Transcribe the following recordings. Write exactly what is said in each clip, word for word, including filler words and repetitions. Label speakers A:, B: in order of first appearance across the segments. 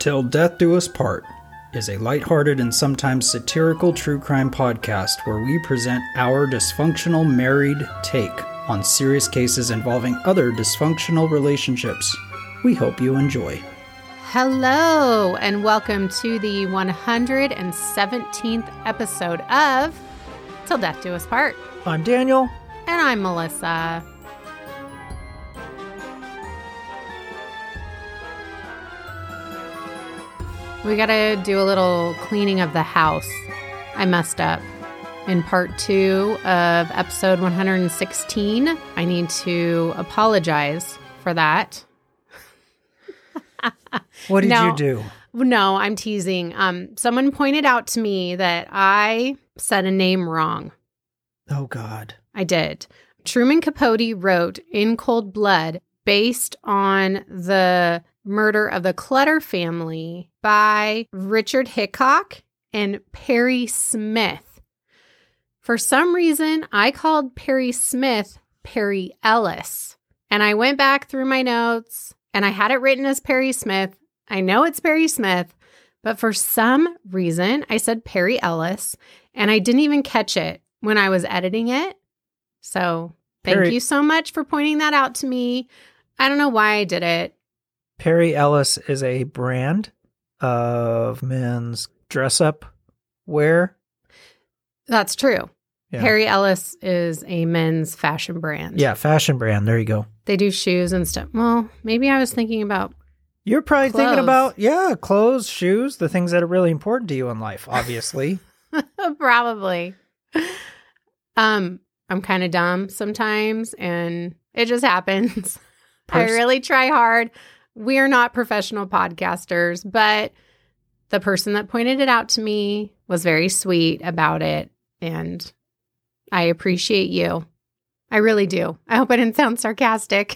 A: Till Death Do Us Part is a lighthearted and sometimes satirical true crime podcast where we present our dysfunctional married take on serious cases involving other dysfunctional relationships. We hope you enjoy.
B: Hello, and welcome to the one hundred seventeenth episode of Till Death Do Us Part.
C: I'm Daniel.
B: And I'm Melissa. We gotta do a little cleaning of the house. I messed up. In part two of episode one hundred sixteen, I need to apologize for that.
C: What did
B: no,
C: you do?
B: No, I'm teasing. Um, someone pointed out to me that I said a name wrong.
C: Oh, God.
B: I did. Truman Capote wrote In Cold Blood based on the murder of the Clutter family by Richard Hickok and Perry Smith. For some reason, I called Perry Smith Perry Ellis. And I went back through my notes and I had it written as Perry Smith. I know it's Perry Smith, but for some reason, I said Perry Ellis and I didn't even catch it when I was editing it. So thank
C: Perry-
B: you so much for pointing that out to me. I don't know why I did it.
C: Perry Ellis is a brand of men's dress-up wear.
B: That's true.
C: Yeah.
B: Perry Ellis is a men's fashion brand.
C: Yeah, fashion brand. There you go.
B: They do shoes and stuff. Well, maybe I was thinking about
C: You're probably
B: Clothes.
C: thinking about, yeah, clothes, shoes, the things that are really important to you in life, obviously.
B: probably. Um, I'm kind of dumb sometimes, and it just happens. I
C: Pers-
B: really try hard. We are not professional podcasters, but the person that pointed it out to me was very sweet about it, and I appreciate you. I really do. I hope I didn't sound sarcastic.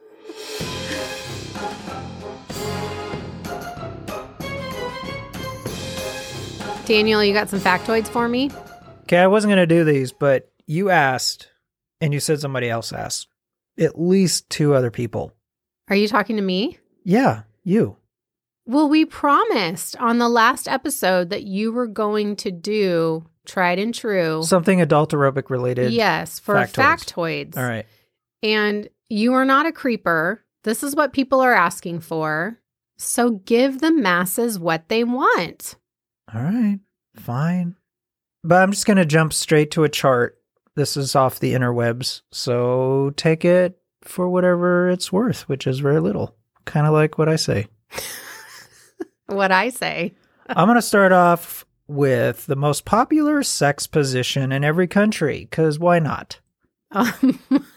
B: Daniel, you got some factoids for me?
C: Okay, I wasn't going to do these, but you asked, and you said somebody else asked. At least two other people.
B: Are you talking to me?
C: Yeah, you.
B: Well, we promised on the last episode that you were going to do tried and true.
C: Something adult aerobic related.
B: Yes, for
C: factoids.
B: factoids.
C: All right.
B: And you are not a creeper. This is what people are asking for. So give the masses what they want.
C: All right, fine. But I'm just going to jump straight to a chart. This is off the interwebs, so take it for whatever it's worth, which is very little. Kind of like what I say.
B: What I say.
C: I'm going to start off with the most popular sex position in every country, because why not?
B: Um,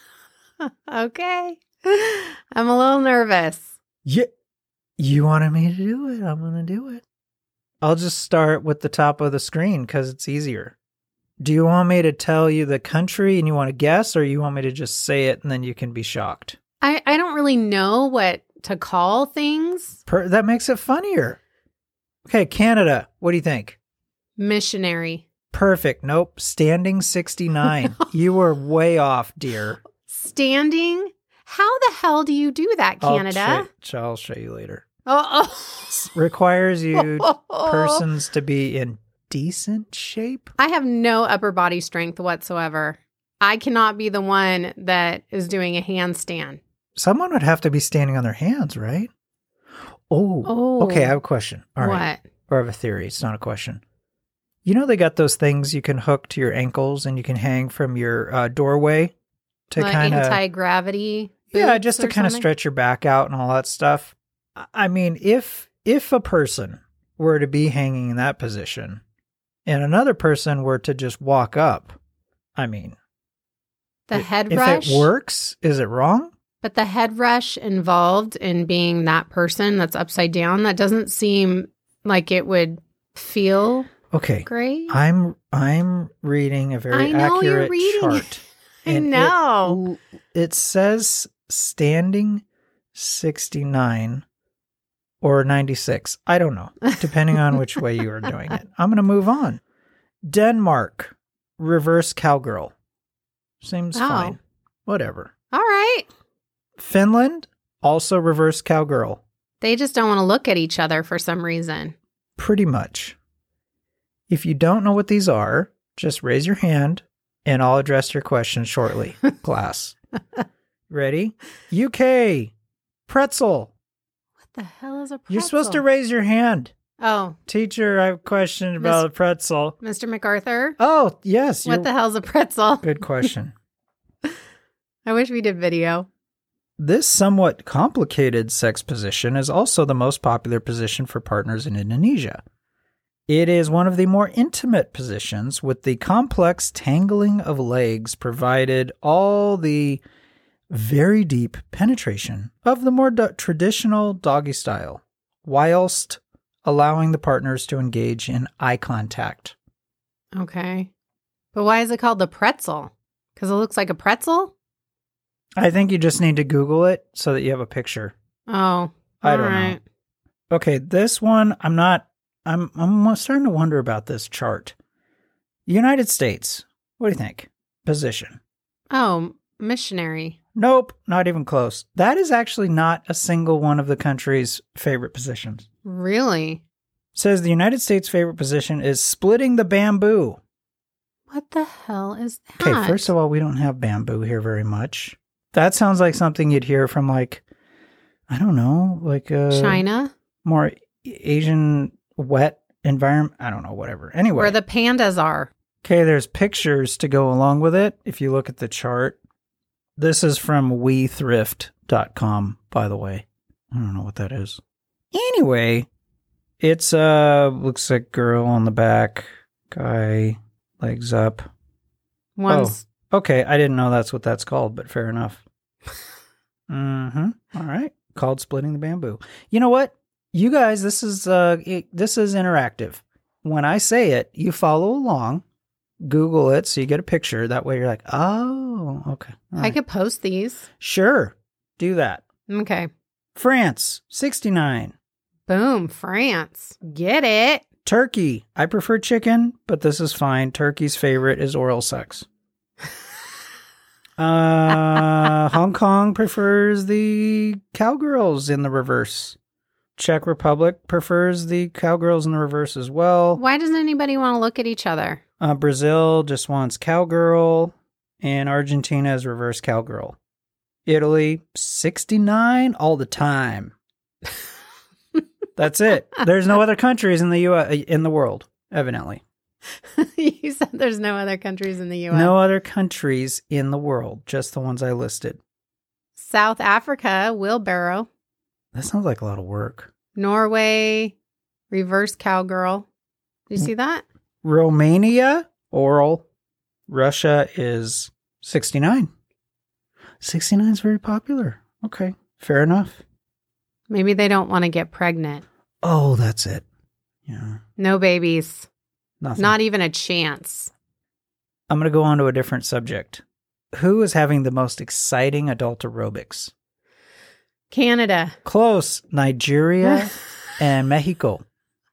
B: okay. I'm a little nervous.
C: Yeah, you wanted me to do it. I'm going to do it. I'll just start with the top of the screen because it's easier. Do you want me to tell you the country and you want to guess, or you want me to just say it and then you can be shocked?
B: I, I don't really know what to call things.
C: Per- that makes it funnier. Okay, Canada. What do you think?
B: Missionary.
C: Perfect. Nope. Standing sixty-nine. You were way off, dear.
B: Standing? How the hell do you do that, Canada?
C: I'll show, I'll show you later.
B: Oh,
C: Requires you
B: oh.
C: persons to be in decent shape.
B: I have no upper body strength whatsoever. I cannot be the one that is doing a handstand.
C: Someone would have to be standing on their hands, right? Oh,
B: Oh.
C: okay. I have a question. All
B: what?
C: right. Or I have a theory. It's not a question. You know, they got those things you can hook to your ankles and you can hang from your uh, doorway to
B: Like
C: kind of
B: anti-gravity
C: yeah,
B: boots
C: just to
B: or
C: kind of
B: something?
C: stretch your back out and all that stuff. I- I mean, if if a person were to be hanging in that position and another person were to just walk up, I mean,
B: The
C: i-
B: head
C: if
B: rush?
C: it works, is it wrong?
B: But the head rush involved in being that person that's upside down, that doesn't seem like it would feel
C: Okay.
B: great.
C: I'm I'm reading a very
B: I know you're
C: accurate
B: reading
C: chart.
B: I
C: and
B: know.
C: It, it says standing sixty-nine or ninety-six. I don't know, depending on which way you are doing it. I'm going to move on. Denmark, reverse cowgirl. Seems
B: Oh.
C: fine. Whatever.
B: All right.
C: Finland, also reverse cowgirl.
B: They just don't want to look at each other for some reason.
C: Pretty much. If you don't know what these are, just raise your hand and I'll address your question shortly, class. Ready? U K, pretzel.
B: What the hell is a pretzel?
C: You're supposed to raise your hand.
B: Oh.
C: Teacher, I have a question about
B: Miss-
C: a pretzel.
B: Mister MacArthur?
C: Oh, yes.
B: What the hell's a pretzel?
C: Good question.
B: I wish we did video.
C: This somewhat complicated sex position is also the most popular position for partners in Indonesia. It is one of the more intimate positions, with the complex tangling of legs provided all the very deep penetration of the more do- traditional doggy style, whilst allowing the partners to engage in eye contact.
B: Okay. But why is it called the pretzel? Because it looks like a pretzel?
C: I think you just need to Google it so that you have a picture.
B: Oh,
C: I don't
B: right.
C: know. Okay, this one, I'm not, I'm I'm starting to wonder about this chart. United States, what do you think? Position.
B: Oh, missionary.
C: Nope, not even close. That is actually not a single one of the country's favorite positions.
B: Really?
C: Says the United States' favorite position is splitting the bamboo.
B: What the hell is that?
C: Okay, first of all, we don't have bamboo here very much. That sounds like something you'd hear from, like, I don't know, like a
B: China?
C: more Asian wet environment. I don't know, whatever. Anyway.
B: Where the pandas are.
C: Okay, there's pictures to go along with it if you look at the chart. This is from we thrift dot com, by the way. I don't know what that is. Anyway, it's, uh, looks like girl on the back, guy, legs up.
B: One's
C: Oh, okay. I didn't know that's what that's called, but fair enough. Mm-hmm. All right. Called splitting the bamboo. You know what? You guys, this is, uh, it, this is interactive. When I say it, you follow along. Google it so you get a picture. That way you're like, oh, okay. All
B: I
C: right.
B: could post these.
C: Sure. Do that.
B: Okay.
C: France, sixty-nine.
B: Boom. France. Get it.
C: Turkey. I prefer chicken, but this is fine. Turkey's favorite is oral sex. uh, Hong Kong prefers the cowgirls in the reverse. Czech Republic prefers the cowgirls in the reverse as well.
B: Why doesn't anybody want to look at each other?
C: Uh, Brazil just wants cowgirl, and Argentina is reverse cowgirl. Italy, sixty-nine all the time. That's it. There's no other countries in the U S in the world, evidently.
B: You said there's no other countries in the U S.
C: No other countries in the world, just the ones I listed.
B: South Africa, wheelbarrow.
C: That sounds like a lot of work.
B: Norway, reverse cowgirl. Do you see that?
C: Romania, oral. Russia is sixty-nine. sixty-nine is very popular. Okay, fair enough.
B: Maybe they don't want to get pregnant.
C: Oh, that's it. Yeah.
B: No babies.
C: Nothing.
B: Not even a chance.
C: I'm going to go on to a different subject. Who is having the most exciting adult aerobics?
B: Canada.
C: Close. Nigeria and Mexico.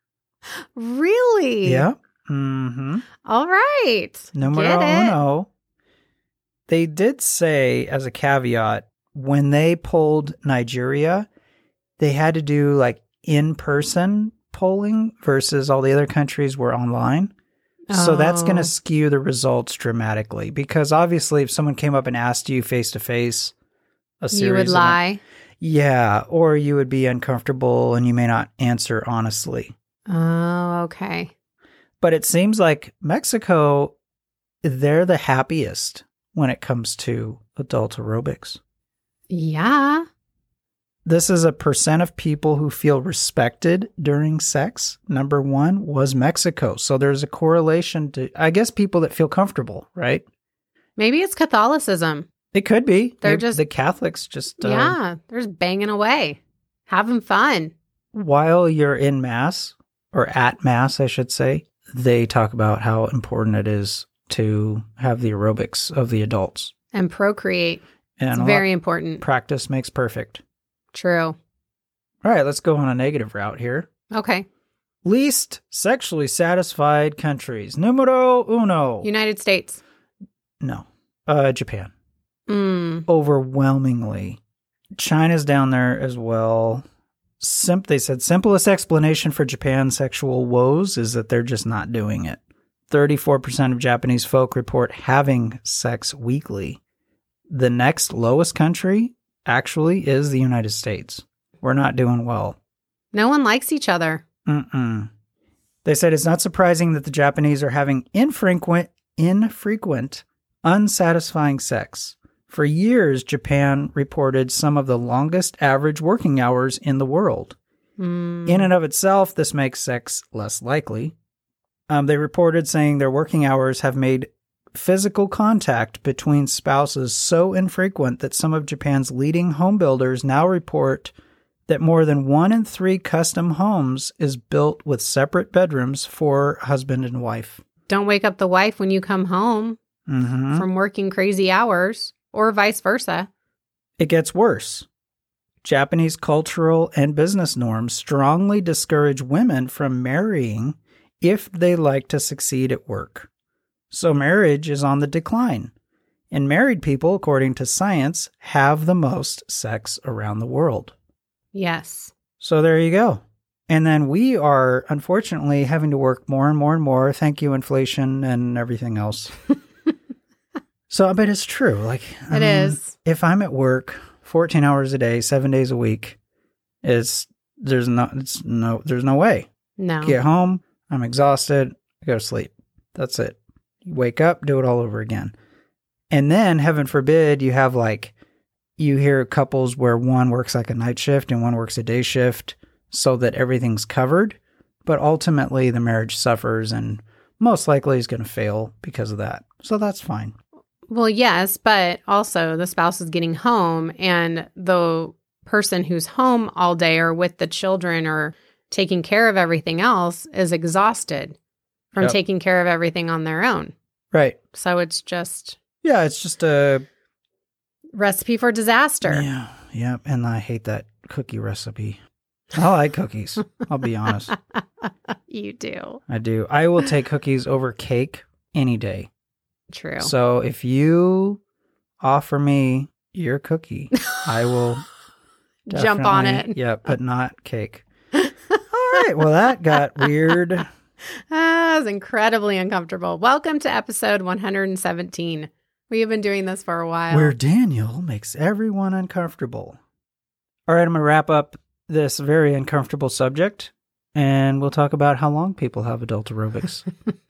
B: Really?
C: Yeah. Mm-hmm.
B: All right.
C: Numero
B: Get it.
C: uno. They did say, as a caveat, when they polled Nigeria, they had to do like in-person polling versus all the other countries were online. So that's going
B: Oh.
C: to skew the results dramatically because obviously if someone came up and asked you face-to-face a series
B: You would
C: of-
B: lie.
C: yeah, or you would be uncomfortable and you may not answer honestly.
B: Oh, okay.
C: But it seems like Mexico, they're the happiest when it comes to adult aerobics.
B: Yeah.
C: This is a percent of people who feel respected during sex. Number one was Mexico. So there's a correlation to, I guess, people that feel comfortable, right?
B: Maybe it's Catholicism.
C: It could be.
B: They're
C: Maybe
B: just-
C: the Catholics just, uh,
B: Yeah. They're just banging away, having fun.
C: while you're in Mass, or at Mass, I should say, they talk about how important it is to have the aerobics of the adults.
B: And procreate.
C: And
B: It's
C: a lot-
B: very important.
C: practice makes perfect.
B: True.
C: All right, let's go on a negative route here.
B: Okay.
C: Least sexually satisfied countries. Numero uno.
B: United States.
C: no. Uh, Japan.
B: Mm.
C: Overwhelmingly. China's down there as well. sim- they said simplest explanation for Japan's sexual woes is that they're just not doing it. thirty-four percent of Japanese folk report having sex weekly. The next lowest country actually is the United States. We're not doing well.
B: No one likes each other.
C: Mm-mm. They said it's not surprising that the Japanese are having infrequent, infrequent, unsatisfying sex. For years, Japan reported some of the longest average working hours in the world.
B: Mm.
C: In and of itself, this makes sex less likely. Um, they reported saying their working hours have made physical contact between spouses so infrequent that some of Japan's leading home builders now report that more than one in three custom homes is built with separate bedrooms for husband and wife.
B: Don't wake up the wife when you come home
C: Mm-hmm.
B: from working crazy hours, or vice versa.
C: It gets worse. Japanese cultural and business norms strongly discourage women from marrying if they like to succeed at work. So marriage is on the decline. And married people, according to science, have the most sex around the world.
B: Yes.
C: So there you go. And then we are, unfortunately, having to work more and more and more. Thank you, inflation and everything else. So, but it's true. Like, I
B: It
C: mean,
B: is.
C: If I'm at work fourteen hours a day, seven days a week, it's, there's no, it's no, there's no way.
B: No.
C: Get home, I'm exhausted, I go to sleep. That's it. You wake up, do it all over again. And then, heaven forbid, you have like, you hear couples where one works like a night shift and one works a day shift so that everything's covered. But ultimately, the marriage suffers and most likely is going to fail because of that. So that's fine.
B: Well, yes, but also the spouse is getting home and the person who's home all day or with the children or taking care of everything else is exhausted from
C: Yep.
B: taking care of everything on their own.
C: Right.
B: So it's just
C: Yeah, it's just a...
B: recipe for disaster.
C: Yeah, yeah. And I hate that cookie recipe. I like cookies. I'll be honest.
B: You do.
C: I do. I will take cookies over cake any day.
B: True.
C: So if you offer me your cookie, I will
B: Jump on
C: definitely-
B: it.
C: Yeah, but not cake. All right. Well, that got weird.
B: Ah, that was incredibly uncomfortable. Welcome to episode one hundred seventeen. We have been doing this for a while.
C: Where Daniel makes everyone uncomfortable. All right, I'm going to wrap up this very uncomfortable subject, and we'll talk about how long people have adult aerobics.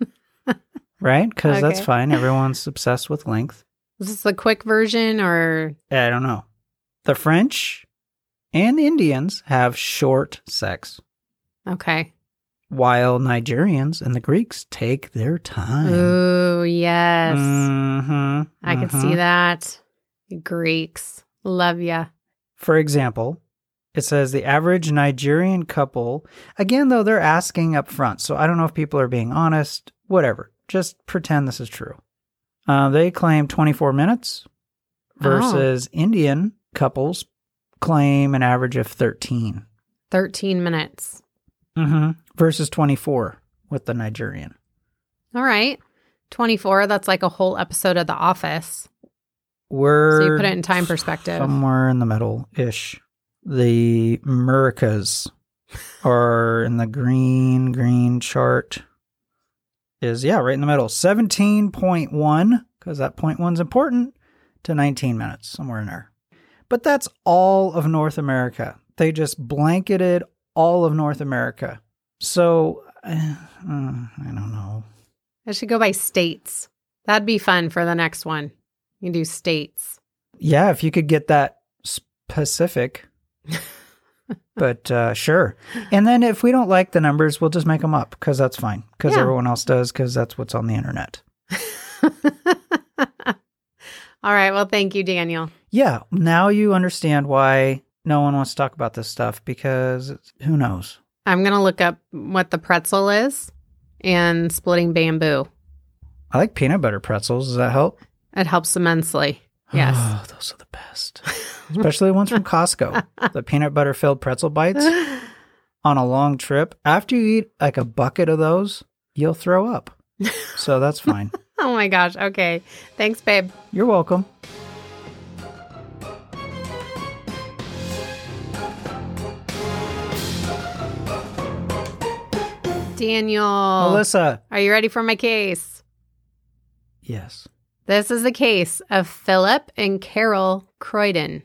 C: Right? Because that's
B: Okay.
C: fine. Everyone's obsessed with length.
B: Is this a quick version or?
C: I don't know. The French and the Indians have short sex,
B: Okay.
C: while Nigerians and the Greeks take their time.
B: Ooh, yes.
C: Mm-hmm,
B: I could
C: mhm.
B: see that. Greeks. Love ya.
C: For example, it says the average Nigerian couple, again, though, they're asking up front. So I don't know if people are being honest, whatever. Just pretend this is true. Uh, they claim twenty-four minutes versus Indian couples claim an average of thirteen.
B: thirteen minutes.
C: Mm-hmm. Versus twenty-four with the Nigerian.
B: All right. twenty-four, that's like a whole episode of The Office.
C: We're
B: So you put it in time perspective.
C: somewhere in the middle-ish. The Americas are in the green, green chart. Is, yeah, right in the middle. seventeen point one, because that point one's important, to nineteen minutes, somewhere in there. But that's all of North America. They just blanketed all of North America. So, uh, uh, I don't know.
B: I should go by states. That'd be fun for the next one. You can do states.
C: Yeah, if you could get that specific. But uh, sure. And then if we don't like the numbers, we'll just make them up because that's fine. Because
B: Yeah.
C: everyone else does because that's what's on the internet.
B: All right. Well, thank you, Daniel.
C: Yeah, now you understand why no one wants to talk about this stuff because it's, who knows?
B: I'm going to look up what the pretzel is and splitting bamboo.
C: I like peanut butter pretzels. Does that help?
B: It helps immensely. Yes.
C: Oh, those are the best. Especially the ones from Costco. The peanut butter filled pretzel bites on a long trip. After you eat like a bucket of those, you'll throw up. So that's fine.
B: Oh my gosh. Okay. Thanks, babe.
C: You're welcome.
B: Daniel.
C: Melissa.
B: Are you ready for my case?
C: Yes.
B: This is the case of Philip and Carol Croydon.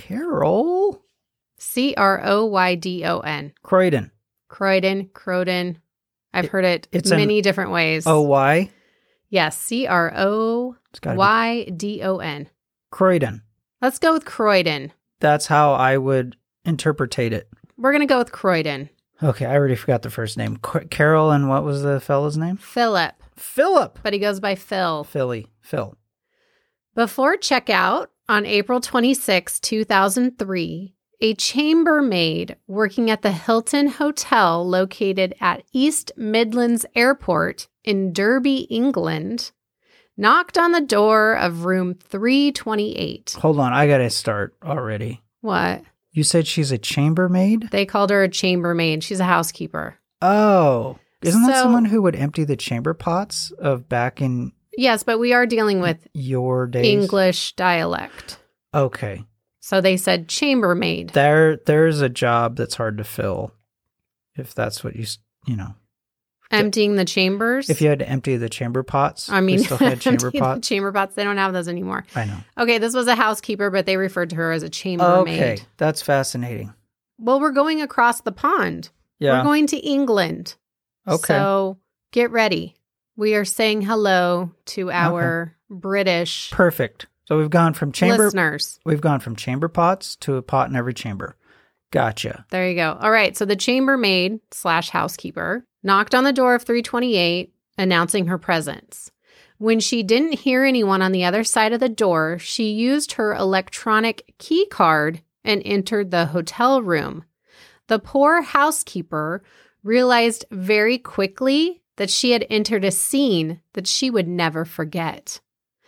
C: Carol?
B: C R O Y D O N.
C: Croydon.
B: Croydon, Croydon. I've
C: It-
B: heard it
C: it's
B: many different ways.
C: Oh, why?
B: Yes, C R O Y D O N.
C: Croydon.
B: Let's go with Croydon.
C: That's how I would interpretate it.
B: We're going to go with Croydon.
C: Okay, I already forgot the first name. C- Carol, and what was the fella's name?
B: Philip,
C: Philip.
B: but he goes by Phil.
C: Philly. Phil.
B: Before checkout on April twenty-sixth, two thousand three, a chambermaid working at the Hilton Hotel located at East Midlands Airport in Derby, England, knocked on the door of room three twenty-eight.
C: Hold on, I gotta start already.
B: What?
C: You said she's a chambermaid?
B: They called her a chambermaid. She's a housekeeper.
C: Oh. Isn't that
B: So-
C: someone who would empty the chamber pots of back in
B: Yes, but we are dealing with
C: your days?
B: English dialect.
C: Okay.
B: So they said chambermaid.
C: There, there's a job that's hard to fill, if that's what you, s- you know.
B: Emptying the chambers.
C: If you had to empty the chamber pots.
B: I mean,
C: we still had chamber
B: emptying the
C: pots.
B: chamber pots. They don't have those anymore.
C: I know.
B: Okay, this was a housekeeper, but they referred to her as a chambermaid.
C: Okay, that's fascinating.
B: Well, we're going across the pond.
C: Yeah.
B: We're going to England.
C: Okay.
B: So get ready. We are saying hello to our British
C: Perfect. So we've gone from chamber.
B: listeners.
C: We've gone from chamber pots to a pot in every chamber. Gotcha.
B: There you go. All right. So the chambermaid slash housekeeper knocked on the door of three twenty-eight, announcing her presence. When she didn't hear anyone on the other side of the door, she used her electronic key card and entered the hotel room. The poor housekeeper realized very quickly that she had entered a scene that she would never forget.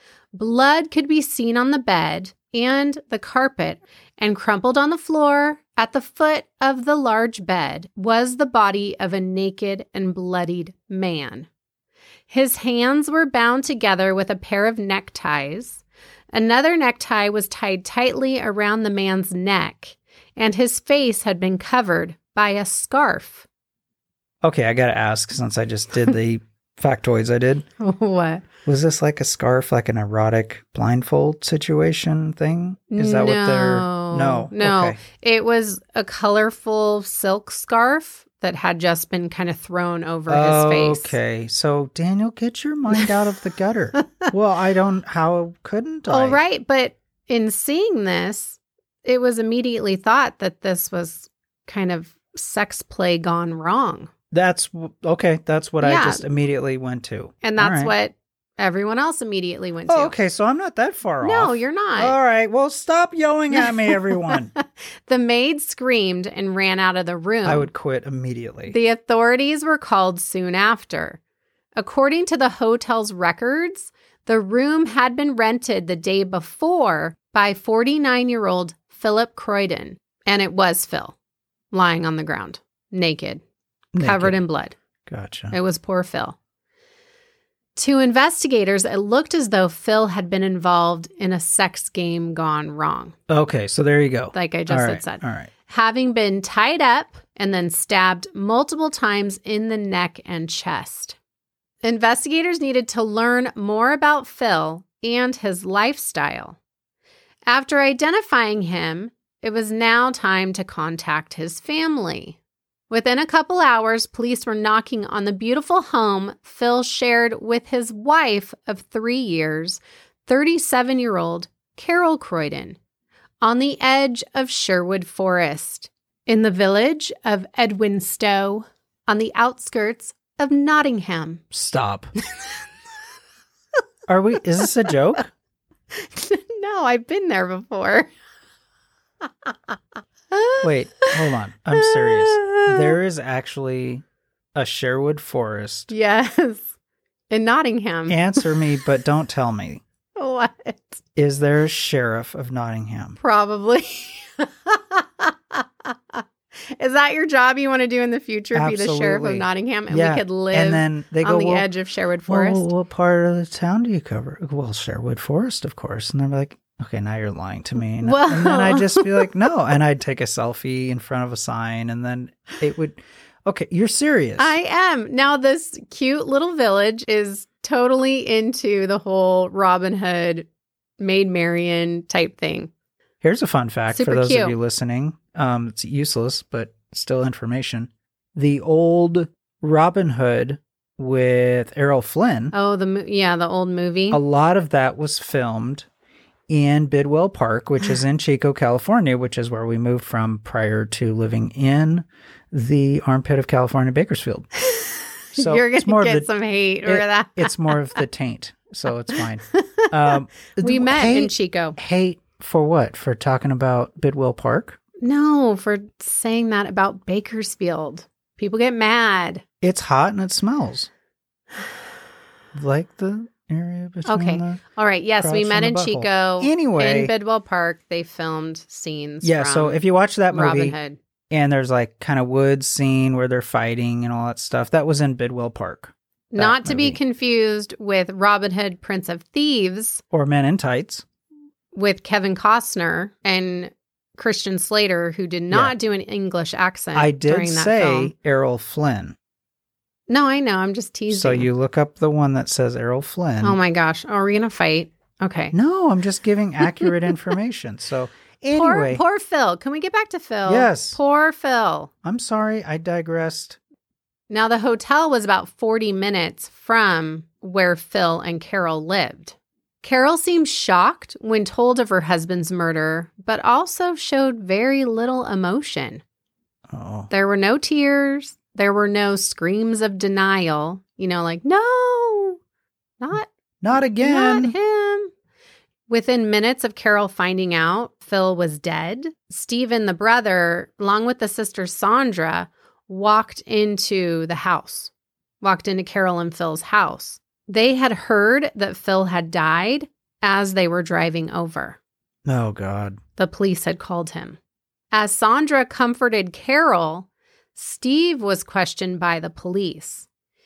B: Blood could be seen on the bed and the carpet, and crumpled on the floor at the foot of the large bed was the body of a naked and bloodied man. His hands were bound together with a pair of neckties. Another necktie was tied tightly around the man's neck, and his face had been covered by a scarf.
C: Okay, I gotta ask since I just did the factoids I did.
B: What?
C: Was this like a scarf, like an erotic blindfold situation thing? Is that what they're? No,
B: No.
C: Okay.
B: It was a colorful silk scarf that had just been kind of thrown over his face.
C: Okay, so Daniel, get your mind out of the gutter. Well, I don't. How couldn't I?
B: All right, but in seeing this, it was immediately thought that this was kind of sex play gone wrong.
C: That's okay. That's what
B: Yeah.
C: I just immediately went to,
B: And
C: All
B: that's
C: right.
B: what everyone else immediately went to.
C: Oh, okay. So I'm not that far off.
B: No, you're not.
C: All right. Well, stop yelling at me, everyone.
B: The maid screamed and ran out of the room.
C: I would quit immediately.
B: The authorities were called soon after. According to the hotel's records, the room had been rented the day before by forty-nine-year-old Philip Croydon. And it was Phil, lying on the ground, naked,
C: Naked.
B: covered in blood.
C: Gotcha.
B: It was poor Phil. To investigators, it looked as though Phil had been involved in a sex game gone wrong,
C: Okay. So there you go.
B: like I just
C: All
B: had
C: right.
B: said.
C: All right.
B: Having been tied up and then stabbed multiple times in the neck and chest. Investigators needed to learn more about Phil and his lifestyle. After identifying him, it was now time to contact his family. Within a couple hours, police were knocking on the beautiful home Phil shared with his wife of three years, thirty-seven-year-old Carol Croydon, on the edge of Sherwood Forest, in the village of Edwinstowe, on the outskirts of Nottingham.
C: Stop. Are we? Is this a joke?
B: No, I've been there before.
C: Wait, hold on. I'm serious. There is actually a Sherwood Forest.
B: Yes, in Nottingham.
C: Answer me, but don't tell me.
B: What?
C: Is there a sheriff of Nottingham?
B: Probably. Is that your job you want to do in the future? Be the sheriff of
C: Absolutely.
B: Nottingham, and
C: Yeah,
B: we could live
C: and then they go,
B: on the
C: well,
B: edge of Sherwood
C: well,
B: Forest.
C: what part of the town do you cover? Well, Sherwood Forest, of course. And they're like, okay, now you're lying to me. And,
B: Well-
C: and then I'd just be like, no. And I'd take a selfie in front of a sign, and then it would. Okay, you're serious.
B: I am. Now, this cute little village is totally into the whole Robin Hood, Maid Marian type thing.
C: Here's a fun fact
B: Super
C: for those
B: cute.
C: of you listening. Um, it's useless, but still information. The old Robin Hood with Errol Flynn,
B: Oh, the mo- yeah, the old movie.
C: a lot of that was filmed in Bidwell Park, which is in Chico, California, which is where we moved from prior to living in the armpit of California, Bakersfield. So
B: You're
C: it's
B: going
C: more
B: to
C: of
B: get
C: the-
B: some hate
C: it-
B: for that.
C: It's more of the taint, so it's fine. Um,
B: we met
C: hate,
B: in Chico.
C: Hate for what? For talking about Bidwell Park?
B: No, for saying that about Bakersfield. People get mad.
C: It's hot and it smells. Like the area between
B: Okay.
C: the...
B: All right. Yes, we
C: crotch
B: met
C: and
B: in
C: the butthole.
B: Chico.
C: Anyway.
B: In Bidwell Park, they filmed scenes.
C: Yeah,
B: from
C: so if you watch that movie
B: Robin Hood.
C: and there's like kind of woods scene where they're fighting and all that stuff, that was in Bidwell Park. that
B: Not to be
C: movie.
B: confused with Robin Hood, Prince of Thieves,
C: Or Men in Tights.
B: with Kevin Costner and Christian Slater, who did not
C: Yeah.
B: do an English accent
C: I did
B: during that
C: say
B: film.
C: Errol Flynn.
B: No, I know. I'm just teasing.
C: So you look up the one that says Errol Flynn.
B: Oh my gosh. Are we going to fight? Okay.
C: No, I'm just giving accurate information. So anyway,
B: Poor, poor Phil. Can we get back to Phil?
C: Yes.
B: Poor Phil.
C: I'm sorry, I digressed.
B: Now, the hotel was about forty minutes from where Phil and Carol lived. Carol seemed shocked when told of her husband's murder, but also showed very little emotion.
C: Oh,
B: There were no tears. There were no screams of denial. You know, like, no, not,
C: not again.
B: not him. Within minutes of Carol finding out Phil was dead, Stephen, the brother, along with the sister Sandra, walked into the house, walked into Carol and Phil's house. They had heard that Phil had died as they were driving over.
C: Oh, God.
B: The police had called him. As Sandra comforted Carol, Steve was questioned by the police.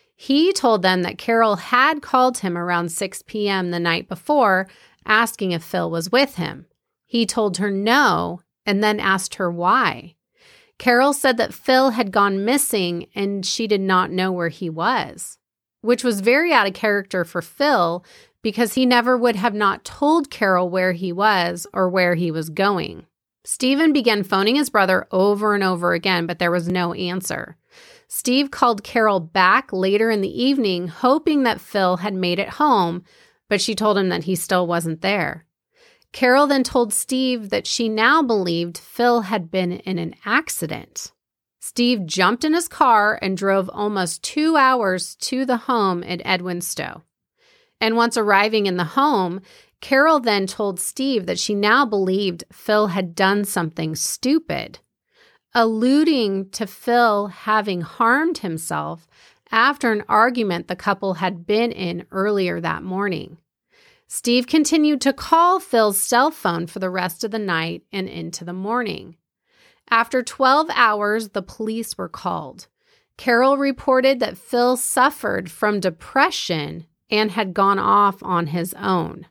B: He told them that Carol had called him around six p.m. the night before, asking if Phil was with him. He told her no, and then asked her why. Carol said that Phil had gone missing and she did not know where he was, which was very out of character for Phil because he never would have not told Carol where he was or where he was going. Stephen began phoning his brother over and over again, but there was no answer. Steve called Carol back later in the evening, hoping that Phil had made it home, but she told him that he still wasn't there. Carol then told Steve that she now believed Phil had been in an accident. Steve jumped in his car and drove almost two hours to the home at Edwinstowe. And once arriving in the home, Carol then told Steve that she now believed Phil had done something stupid, alluding to Phil having harmed himself after an argument the couple had been in earlier that morning. Steve continued to call Phil's cell phone for the rest of the night and into the morning. After twelve hours, the police were called. Carol reported that Phil suffered from depression and had gone off on his own.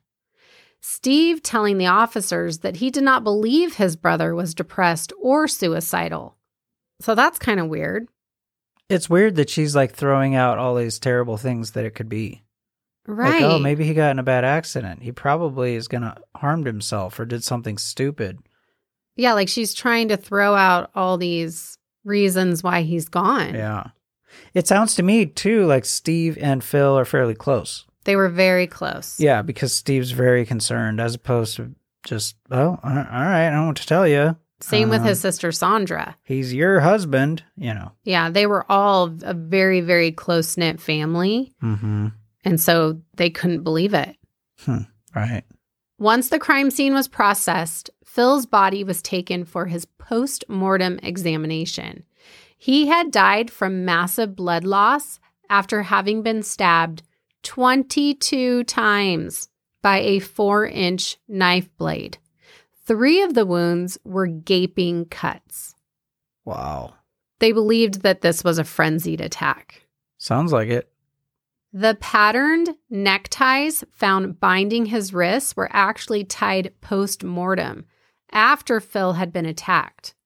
B: Steve telling the officers that he did not believe his brother was depressed or suicidal. So that's kind of weird.
C: It's weird that she's like throwing out all these terrible things that it could be.
B: Right.
C: Like, oh, maybe he got in a bad accident. He probably is going to harmed himself or did something stupid.
B: Yeah, like she's trying to throw out all these reasons why he's gone.
C: Yeah. It sounds to me, too, like Steve and Phil are fairly close.
B: They were very close.
C: Yeah, because Steve's very concerned as opposed to just, oh, all right, I don't know what to tell you.
B: Same with
C: Um,
B: his sister Sandra.
C: He's your husband, you know.
B: Yeah, they were all a very, very close-knit family.
C: Mm-hmm.
B: And so they couldn't believe it.
C: Hmm. Right.
B: Once the crime scene was processed, Phil's body was taken for his post-mortem examination. He had died from massive blood loss after having been stabbed twenty-two times by a four-inch knife blade. Three of the wounds were gaping cuts.
C: Wow.
B: They believed that this was a frenzied attack.
C: Sounds like it.
B: The patterned neckties found binding his wrists were actually tied post-mortem after Phil had been attacked.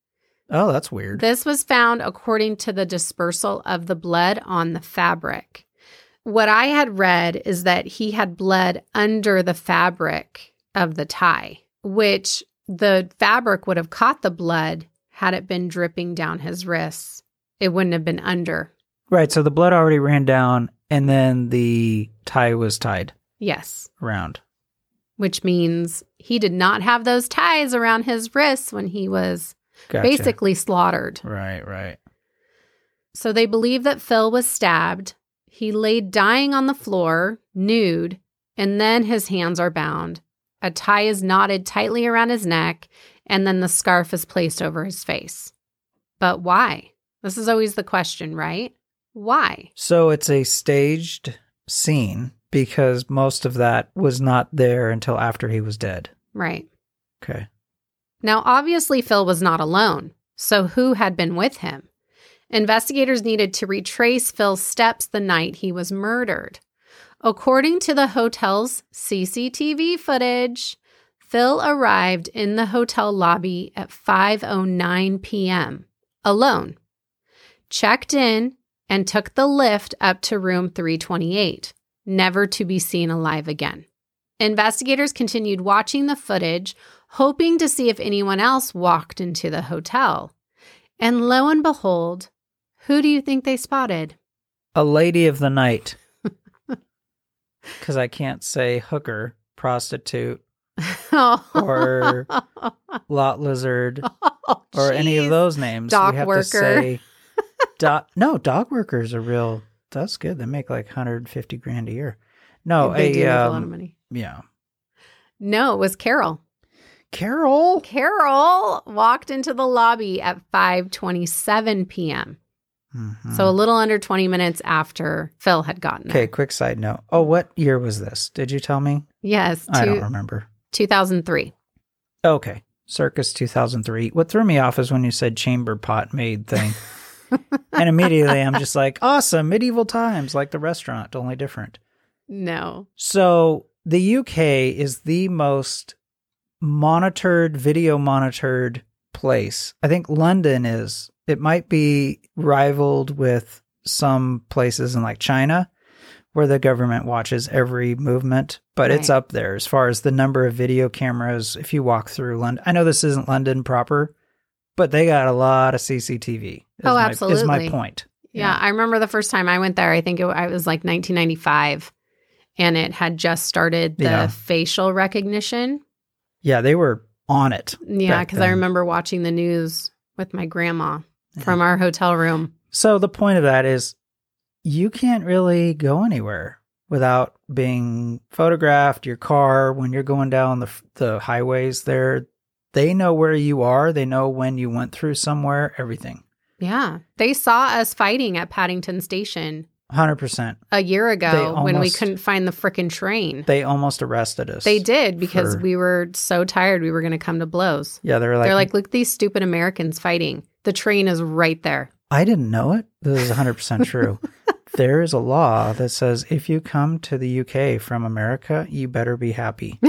C: Oh, that's weird.
B: This was found according to the dispersal of the blood on the fabric. What I had read is that he had bled under the fabric of the tie, which the fabric would have caught the blood had it been dripping down his wrists. It wouldn't have been under.
C: Right, so the blood already ran down, and then the tie was tied
B: Yes,
C: around.
B: which means he did not have those ties around his wrists when he was
C: Gotcha.
B: basically slaughtered.
C: Right, right.
B: So they believe that Phil was stabbed. He laid dying on the floor, nude, and then his hands are bound. A tie is knotted tightly around his neck, and then the scarf is placed over his face. But why? This is always the question, right? Why?
C: So it's a staged scene because most of that was not there until after he was dead.
B: Right.
C: Okay.
B: Now, obviously, Phil was not alone. So who had been with him? Investigators needed to retrace Phil's steps the night he was murdered. According to the hotel's C C T V footage, Phil arrived in the hotel lobby at five oh nine p.m. alone, checked in, and took the lift up to room three twenty-eight, never to be seen alive again. Investigators continued watching the footage, hoping to see if anyone else walked into the hotel. And lo and behold, who do you think they spotted?
C: A lady of the night. Because I can't say hooker, prostitute, or lot lizard,
B: Oh,
C: or any of
B: geez.
C: those names.
B: Dock
C: we have
B: worker.
C: To say do- no, dog workers are real. That's good. They make like one hundred fifty grand a year. No,
B: They
C: a,
B: do make a
C: um,
B: lot of money.
C: Yeah.
B: No, it was Carol.
C: Carol?
B: Carol walked into the lobby at five twenty-seven p.m.
C: Mm-hmm.
B: So a little under twenty minutes after Phil had gotten
C: Okay,
B: there.
C: quick side note. Oh, what year was this? Did you tell me?
B: Yes,
C: I don't
B: two,
C: remember.
B: two thousand three.
C: Okay. Circus two thousand three. What threw me off is when you said chamber pot made thing. And immediately I'm just like, awesome, medieval times, like the restaurant, only different.
B: No.
C: So the U K is the most monitored, video monitored place. I think London is. It might be rivaled with some places in like China where the government watches every movement, but
B: Right.
C: it's up there as far as the number of video cameras. If you walk through London, I know this isn't London proper, but they got a lot of C C T V. Is
B: Oh,
C: my,
B: absolutely.
C: Is my point.
B: Yeah, I remember the first time I went there, I think it, I was like nineteen ninety-five, and it had just started the
C: Yeah.
B: facial recognition.
C: Yeah, they were on it.
B: Yeah,
C: back
B: because I
C: then.
B: remember watching the news with my grandma
C: Yeah.
B: from our hotel room.
C: So the point of that is you can't really go anywhere without being photographed. Your car, when you're going down the the highways there, they know where you are. They know when you went through somewhere, everything.
B: Yeah. They saw us fighting at Paddington Station
C: one hundred percent.
B: a year
C: They
B: ago when we
C: almost-
B: couldn't find the frickin' train.
C: They almost arrested us.
B: They did because
C: for-
B: we were so tired we were going to come to blows.
C: Yeah, they're like,
B: They're like, look at these stupid Americans fighting. The train is right there.
C: I didn't know it. This is one hundred percent true. There is a law that says if you come to the U K from America, you better be happy.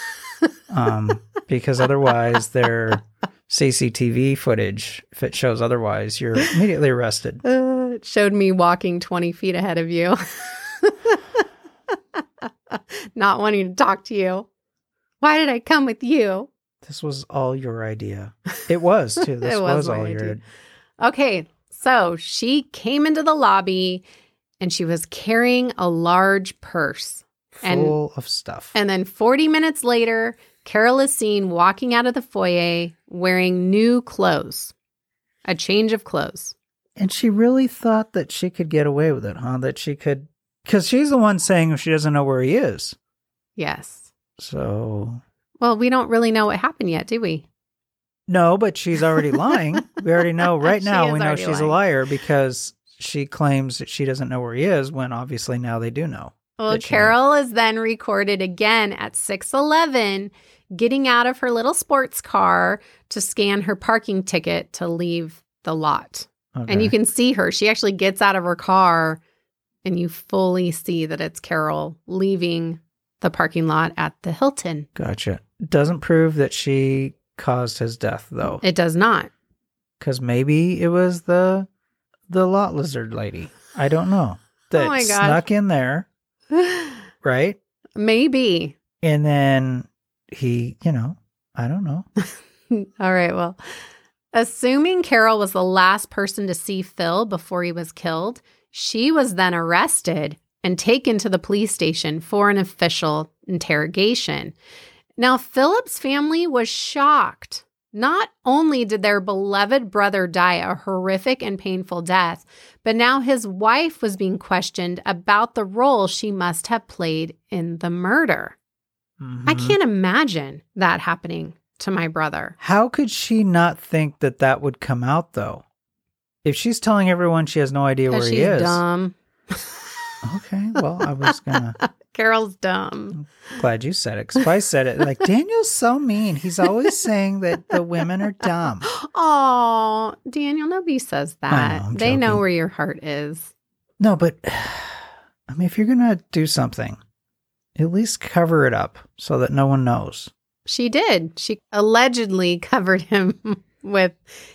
C: um, because otherwise their C C T V footage, if it shows otherwise, you're immediately arrested.
B: Uh, it showed me walking twenty feet ahead of you. Not wanting to talk to you. Why did I come with you?
C: This was all your idea. It was, too. This
B: It was
C: was,
B: my
C: all
B: idea.
C: your
B: Okay, so she came into the lobby and she was carrying a large purse. And-
C: full of stuff.
B: And then forty minutes later, Carol is seen walking out of the foyer wearing new clothes, a change of clothes.
C: And she really thought that she could get away with it, huh? That she could, because she's the one saying she doesn't know where he is.
B: Yes.
C: So,
B: Well, we don't really know what happened yet, do we?
C: no, but she's already lying. We already know right
B: She
C: now,
B: is
C: we know
B: already
C: she's a
B: lying.
C: liar because she claims that she doesn't know where he is when obviously now they do know.
B: Well,
C: that she-
B: Carol is then recorded again at six eleven, getting out of her little sports car to scan her parking ticket to leave the lot.
C: Okay.
B: And you can see her. She actually gets out of her car and you fully see that it's Carol leaving the parking lot at the Hilton.
C: Gotcha. Doesn't prove that she caused his death, though.
B: It does not.
C: Because maybe it was the the lot lizard lady. I don't know. That
B: Oh my God.
C: snuck in there, right?
B: Maybe.
C: And then he, you know, I don't know.
B: All right. Well, assuming Carol was the last person to see Phil before he was killed, she was then arrested and taken to the police station for an official interrogation. Now, Philip's family was shocked. Not only did their beloved brother die a horrific and painful death, but now his wife was being questioned about the role she must have played in the murder.
C: Mm-hmm.
B: I can't imagine that happening to my brother.
C: How could she not think that that would come out, though? If she's telling everyone she has no idea where
B: Because
C: he
B: she's
C: is.
B: dumb.
C: Okay, well, I was going to...
B: Carol's dumb.
C: Glad you said it, because if I said it, like, Daniel's so mean. He's always saying that the women are dumb.
B: Oh, Daniel, nobody says
C: I
B: that.
C: know, I'm
B: they know
C: joking.
B: where your heart is.
C: No, but, I mean, if you're going to do something, at least cover it up so that no one knows.
B: She did. She allegedly covered him with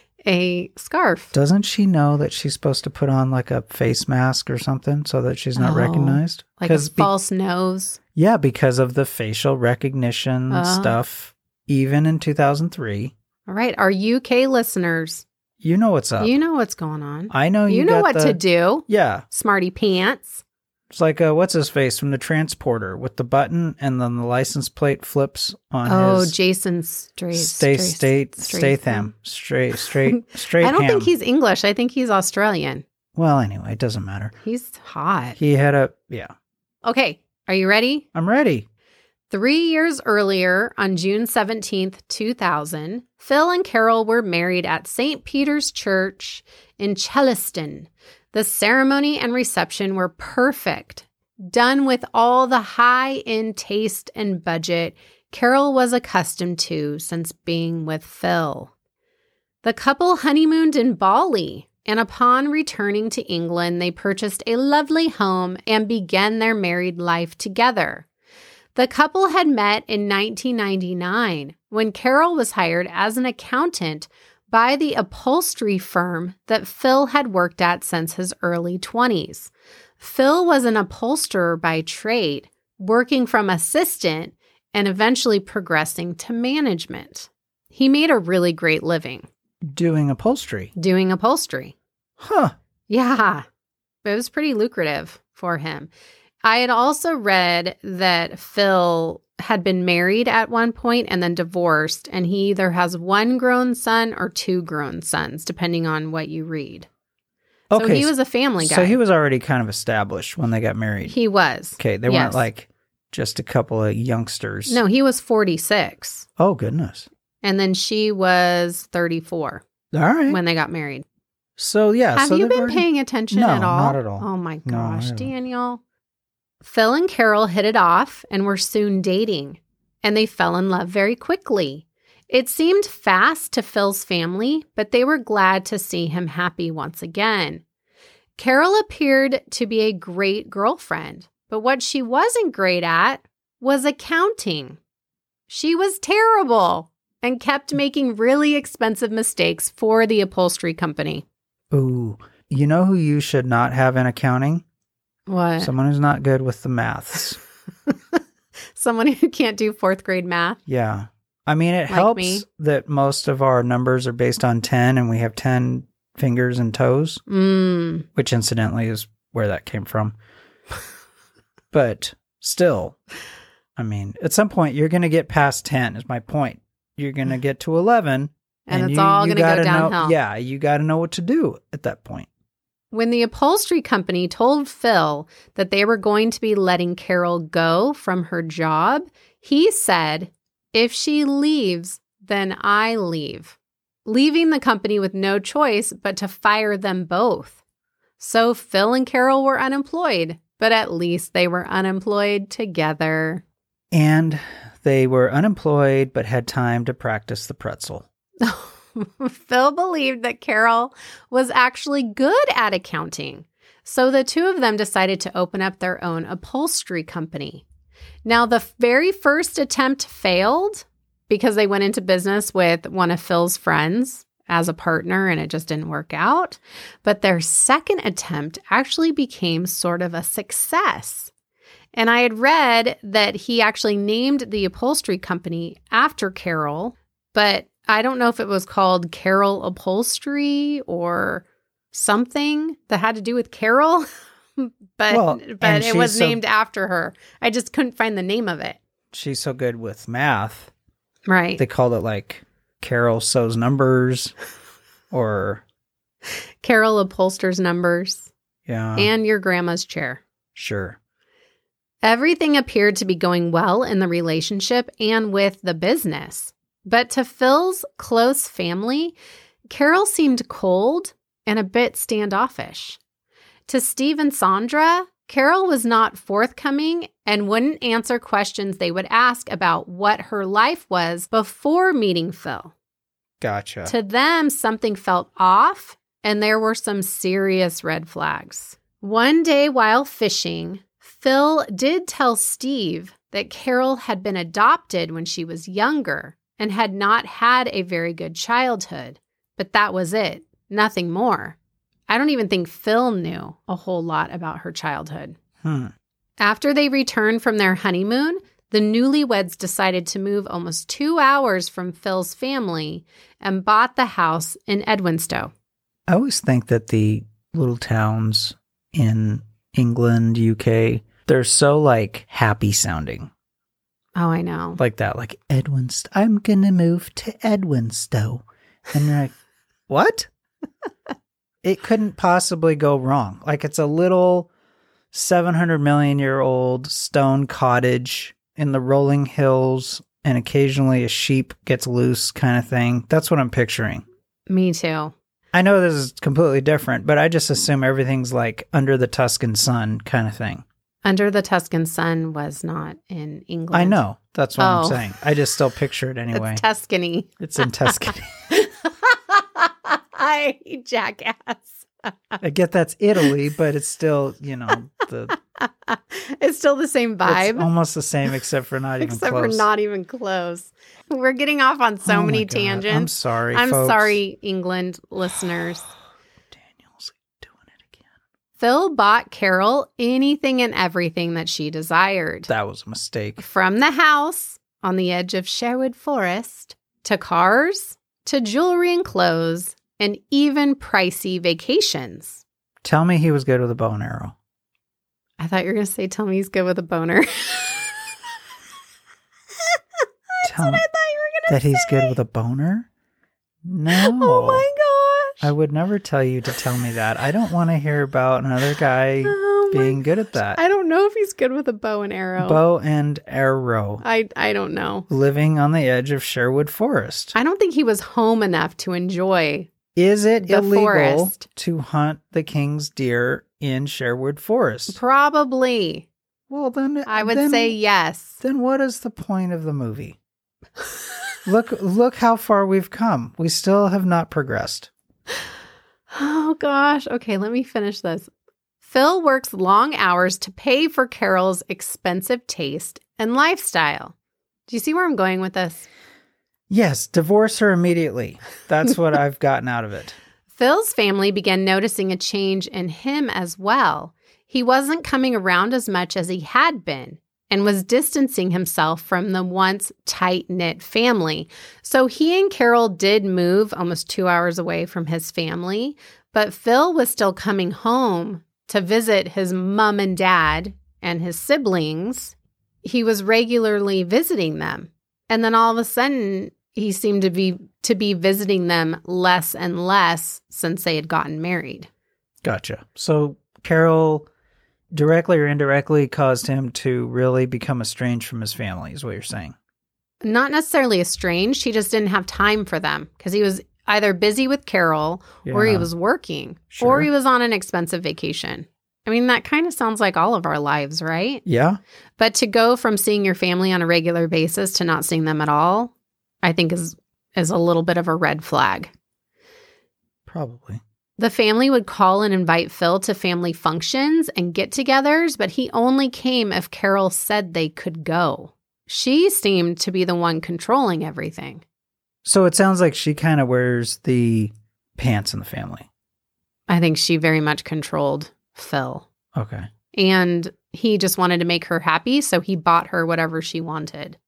B: a scarf.
C: Doesn't she know that she's supposed to put on, like, a face mask or something so that she's not
B: Oh,
C: recognized?
B: Like a
C: 'Cause be-
B: false nose.
C: Yeah, because of the facial recognition
B: Uh.
C: stuff, even in two thousand three.
B: All right. Our U K listeners,
C: You know what's up.
B: you know what's going on.
C: I know you
B: You know
C: got
B: what
C: the-
B: to do,
C: Yeah.
B: smarty pants.
C: It's like, uh, what's his face from the Transporter with the button and then the license plate flips on
B: Oh,
C: his
B: Jason Stray,
C: stay
B: Stray-
C: state
B: Stray-
C: Statham. Straight, straight, straight
B: I don't
C: ham.
B: think he's English. I think he's Australian.
C: Well, anyway, it doesn't matter.
B: He's hot.
C: He had a, yeah.
B: Okay. Are you ready?
C: I'm ready.
B: Three years earlier, on June seventeenth, two thousand, Phil and Carol were married at Saint Peter's Church in Chellaston. The ceremony and reception were perfect, done with all the high-end taste and budget Carol was accustomed to since being with Phil. The couple honeymooned in Bali, and upon returning to England, they purchased a lovely home and began their married life together. The couple had met in nineteen ninety-nine when Carol was hired as an accountant by the upholstery firm that Phil had worked at since his early twenties. Phil was an upholsterer by trade, working from assistant and eventually progressing to management. He made a really great living
C: Doing upholstery.
B: doing upholstery.
C: Huh.
B: Yeah, it was pretty lucrative for him. I had also read that Phil had been married at one point and then divorced, and he either has one grown son or two grown sons, depending on what you read. So
C: Okay.
B: he was a family guy.
C: So he was already kind of established when they got married.
B: He was.
C: Okay. They
B: Yes.
C: weren't like just a couple of youngsters.
B: No, he was forty-six,
C: Oh, goodness.
B: and then she was thirty-four
C: All right.
B: when they got married.
C: so, yeah.
B: Have
C: so
B: you
C: they've
B: been
C: already-
B: paying attention
C: No,
B: at all?
C: not at all.
B: Oh my
C: No, I
B: gosh,
C: haven't.
B: Daniel. Phil and Carol hit it off and were soon dating, and they fell in love very quickly. It seemed fast to Phil's family, but they were glad to see him happy once again. Carol appeared to be a great girlfriend, but what she wasn't great at was accounting. She was terrible and kept making really expensive mistakes for the upholstery company.
C: Ooh. You know who you should not have in accounting?
B: What?
C: Someone who's not good with the maths.
B: Someone who can't do fourth grade math?
C: Yeah. I mean, it
B: Like
C: helps
B: me?
C: that most of our numbers are based on ten and we have ten fingers and toes,
B: Mm.
C: which incidentally is where that came from. But still, I mean, at some point you're going to get past ten is my point. You're going to get to eleven.
B: And, it's
C: you-
B: all
C: you
B: going to go
C: gotta
B: downhill.
C: Know, yeah, you got to know what to do at that point.
B: When the upholstery company told Phil that they were going to be letting Carol go from her job, he said, "If she leaves, then I leave," leaving the company with no choice but to fire them both. So Phil and Carol were unemployed, but at least they were unemployed together.
C: And they were unemployed but had time to practice the pretzel.
B: Phil believed that Carol was actually good at accounting, so the two of them decided to open up their own upholstery company. Now, the very first attempt failed because they went into business with one of Phil's friends as a partner and it just didn't work out. But their second attempt actually became sort of a success. And I had read that he actually named the upholstery company after Carol, but I don't know if it was called Carol Upholstery or something that had to do with Carol, but
C: Well,
B: but it was
C: so,
B: named after her. I just couldn't find the name of it.
C: She's so good with math.
B: Right.
C: They called it like Carol sews numbers or
B: Carol upholsters numbers
C: yeah.
B: and your grandma's chair.
C: Sure.
B: Everything appeared to be going well in the relationship and with the business. But to Phil's close family, Carol seemed cold and a bit standoffish. To Steve and Sandra, Carol was not forthcoming and wouldn't answer questions they would ask about what her life was before meeting Phil.
C: Gotcha.
B: To them, something felt off, and there were some serious red flags. One day while fishing, Phil did tell Steve that Carol had been adopted when she was younger and had not had a very good childhood. But that was it. Nothing more. I don't even think Phil knew a whole lot about her childhood.
C: Hmm.
B: After they returned from their honeymoon, the newlyweds decided to move almost two hours from Phil's family and bought the house in Edwinstowe.
C: I always think that the little towns in England, U K, they're so like happy sounding.
B: Oh, I know.
C: Like that, like Edwinstowe. I'm going to move to Edwinstowe. And you're like, what? It couldn't possibly go wrong. Like it's a little seven hundred million year old stone cottage in the rolling hills and occasionally a sheep gets loose kind of thing. That's what I'm picturing.
B: Me too.
C: I know this is completely different, but I just assume everything's like under the Tuscan sun kind of thing.
B: Under the Tuscan sun was not in England.
C: I know. That's what
B: Oh.
C: I'm saying. I just still picture it anyway.
B: It's Tuscany.
C: It's in Tuscany.
B: I jackass.
C: I get that's Italy, but it's still, you know, the
B: It's still the same vibe.
C: it's almost the same except for not even
B: Except
C: close.
B: for not even close. We're getting off on so
C: Oh my
B: many
C: God.
B: tangents.
C: I'm sorry,
B: I'm
C: folks.
B: sorry, England listeners.
C: Daniel's doing it again.
B: Phil bought Carol anything and everything that she desired.
C: That was a mistake.
B: From the house on the edge of Sherwood Forest, to cars, to jewelry and clothes, and even pricey vacations.
C: Tell me he was good with a bow and arrow.
B: I thought you were going to say, tell me he's good with a boner.
C: Tell me
B: I thought you were
C: that he's good with a boner? No.
B: Oh my gosh.
C: I would never tell you to tell me that. I don't want to hear about another guy
B: Oh my
C: being good at that.
B: I don't know if he's good with a bow and arrow.
C: Bow and arrow.
B: I, I don't know.
C: Living on the edge of Sherwood Forest.
B: I don't think he was home enough to enjoy.
C: Is it
B: The
C: illegal
B: forest.
C: to hunt the king's deer in Sherwood Forest?
B: Probably.
C: Well, then
B: I would
C: then,
B: say yes.
C: Then what is the point of the movie? look, look how far we've come. We still have not progressed.
B: Oh gosh. Okay, let me finish this. Phil works long hours to pay for Carol's expensive taste and lifestyle. Do you see where I'm going with this?
C: Yes, divorce her immediately. That's what I've gotten out of it.
B: Phil's family began noticing a change in him as well. He wasn't coming around as much as he had been and was distancing himself from the once tight-knit family. So he and Carol did move almost two hours away from his family, but Phil was still coming home to visit his mom and dad and his siblings. He was regularly visiting them. And then all of a sudden, he seemed to be to be visiting them less and less since they had gotten married.
C: Gotcha. So Carol directly or indirectly caused him to really become estranged from his family, is what you're saying.
B: Not necessarily estranged. He just didn't have time for them because he was either busy with Carol or he
C: Yeah.
B: was working
C: Sure.
B: or he was on an expensive vacation. I mean, that kind of sounds like all of our lives, right?
C: Yeah.
B: But to go from seeing your family on a regular basis to not seeing them at all, I think is is a little bit of a red flag.
C: Probably.
B: The family would call and invite Phil to family functions and get-togethers, but he only came if Carol said they could go. She seemed to be the one controlling everything.
C: So it sounds like she kind of wears the pants in the family.
B: I think she very much controlled Phil.
C: Okay.
B: And he just wanted to make her happy, so he bought her whatever she wanted.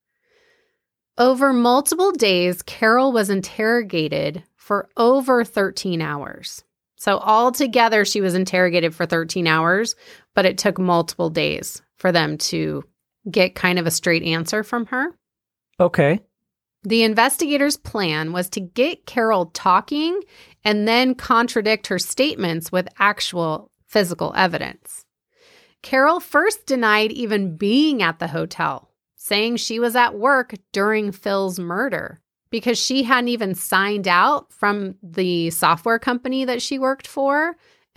B: Over multiple days, Carol was interrogated for over thirteen hours. So altogether, she was interrogated for thirteen hours, but it took multiple days for them to get kind of a straight answer from her.
C: Okay.
B: The investigators' plan was to get Carol talking and then contradict her statements with actual physical evidence. Carol first denied even being at the hotel, saying she was at work during Phil's murder because she hadn't even signed out from the software company that she worked for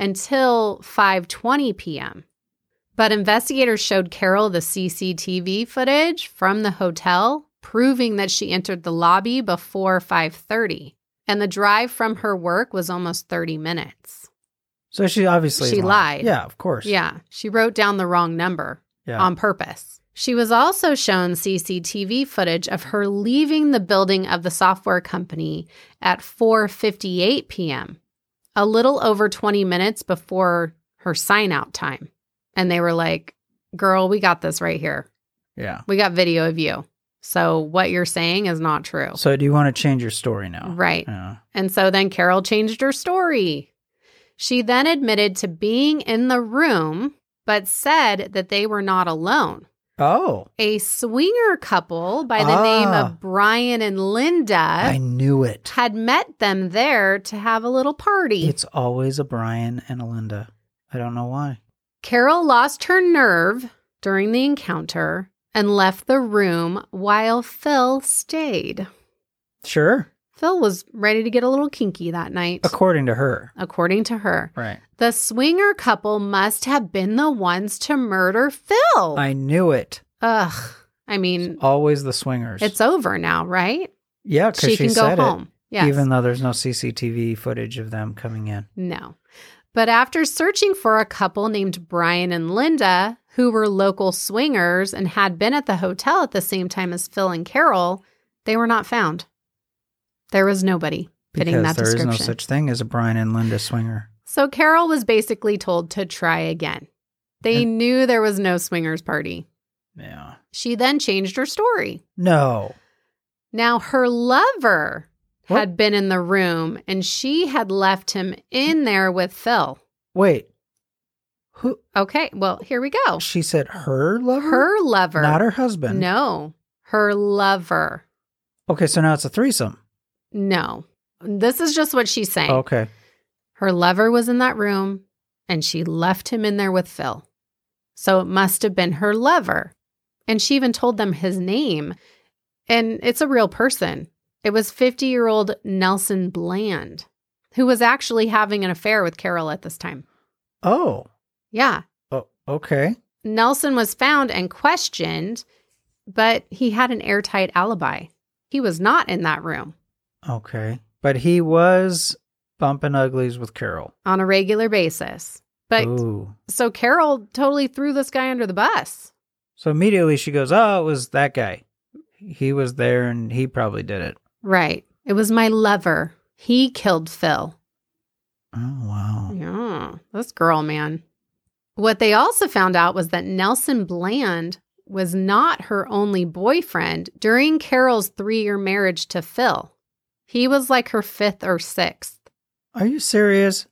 B: until five twenty p.m. But investigators showed Carol the C C T V footage from the hotel, proving that she entered the lobby before five thirty, and the drive from her work was almost thirty minutes.
C: So she obviously
B: She lied.
C: Yeah, of course.
B: Yeah, she wrote down the wrong number
C: Yeah.
B: on purpose. She was also shown C C T V footage of her leaving the building of the software company at four fifty-eight p.m., a little over twenty minutes before her sign-out time. And they were like, girl, we got this right here.
C: Yeah.
B: We got video of you. So what you're saying is not true.
C: So do you want to change your story now?
B: Right.
C: Yeah.
B: And so then Carol changed her story. She then admitted to being in the room, but said that they were not alone.
C: Oh.
B: A swinger couple by the
C: Ah.
B: name of Brian and Linda
C: I knew it.
B: had met them there to have a little party.
C: It's always a Brian and a Linda. I don't know why.
B: Carol lost her nerve during the encounter and left the room while Phil stayed.
C: Sure.
B: Phil was ready to get a little kinky that night,
C: According to her.
B: according to her.
C: Right.
B: The swinger couple must have been the ones to murder Phil.
C: I knew it.
B: Ugh. I mean,
C: Always the swingers.
B: it's over now, right?
C: yeah, because
B: She
C: she,
B: can go
C: said
B: home.
C: it.
B: Yes.
C: Even though there's no C C T V footage of them coming in.
B: No. But after searching for a couple named Brian and Linda, who were local swingers and had been at the hotel at the same time as Phil and Carol, they were not found. There was nobody fitting
C: Because
B: that
C: there is
B: description.
C: no such thing as a Brian and Linda swinger.
B: So Carol was basically told to try again. They
C: And-
B: knew there was no swingers party.
C: Yeah.
B: She then changed her story.
C: No.
B: Now, her lover
C: What?
B: had been in the room and she had left him in there with Phil.
C: Wait. Who?
B: Okay, well, here we go.
C: She said her lover?
B: Her lover.
C: Not her husband.
B: No, her lover.
C: Okay, so now it's a threesome.
B: No, this is just what she's saying.
C: Okay.
B: Her lover was in that room and she left him in there with Phil. So it must have been her lover. And she even told them his name. And it's a real person. It was fifty-year-old Nelson Bland, who was actually having an affair with Carol at this time.
C: Oh.
B: Yeah.
C: Oh, okay.
B: Nelson was found and questioned, but he had an airtight alibi. He was not in that room
C: Okay. But he was bumping uglies with Carol.
B: on a regular basis. But
C: Ooh.
B: so Carol totally threw this guy under the bus.
C: So immediately she goes, oh, it was that guy. He was there and he probably did it.
B: Right. It was my lover. He killed Phil.
C: Oh, wow.
B: Yeah, this girl, man. What they also found out was that Nelson Bland was not her only boyfriend during Carol's three-year marriage to Phil. He was like her fifth or sixth.
C: Are you serious?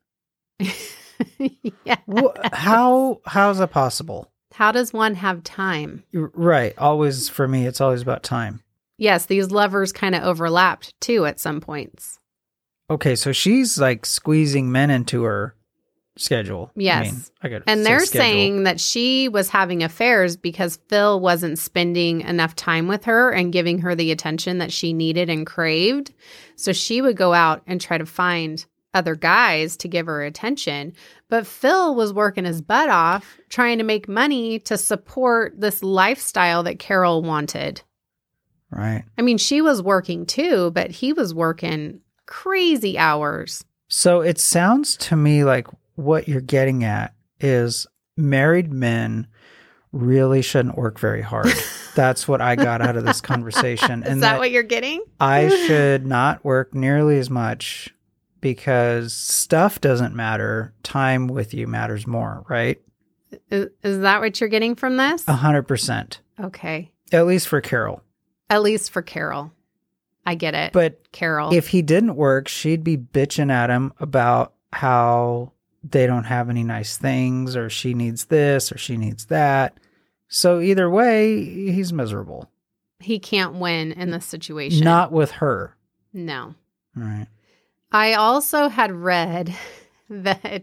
B: Yeah.
C: Wha how How is that possible?
B: How does one have time?
C: You're right. Always, for me, it's always about time.
B: Yes, these lovers kind of overlapped too at some points.
C: Okay, so she's like squeezing men into her schedule. I
B: Yes.
C: mean, I gotta
B: And
C: say
B: they're
C: schedule.
B: saying that she was having affairs because Phil wasn't spending enough time with her and giving her the attention that she needed and craved. So she would go out and try to find other guys to give her attention. But Phil was working his butt off trying to make money to support this lifestyle that Carol wanted.
C: Right.
B: I mean, she was working too, but he was working crazy hours.
C: So it sounds to me like what you're getting at is married men really shouldn't work very hard. That's what I got out of this conversation.
B: Is
C: and
B: that, that what you're getting?
C: I should not work nearly as much because stuff doesn't matter. Time with you matters more, right?
B: Is, is that what you're getting from this?
C: A hundred percent.
B: Okay.
C: At least for Carol.
B: At least for Carol. I get it.
C: But
B: Carol,
C: if he didn't work, she'd be bitching at him about how they don't have any nice things, or she needs this, or she needs that. So either way, he's miserable.
B: He can't win in this situation.
C: Not with her.
B: No.
C: All right.
B: I also had read that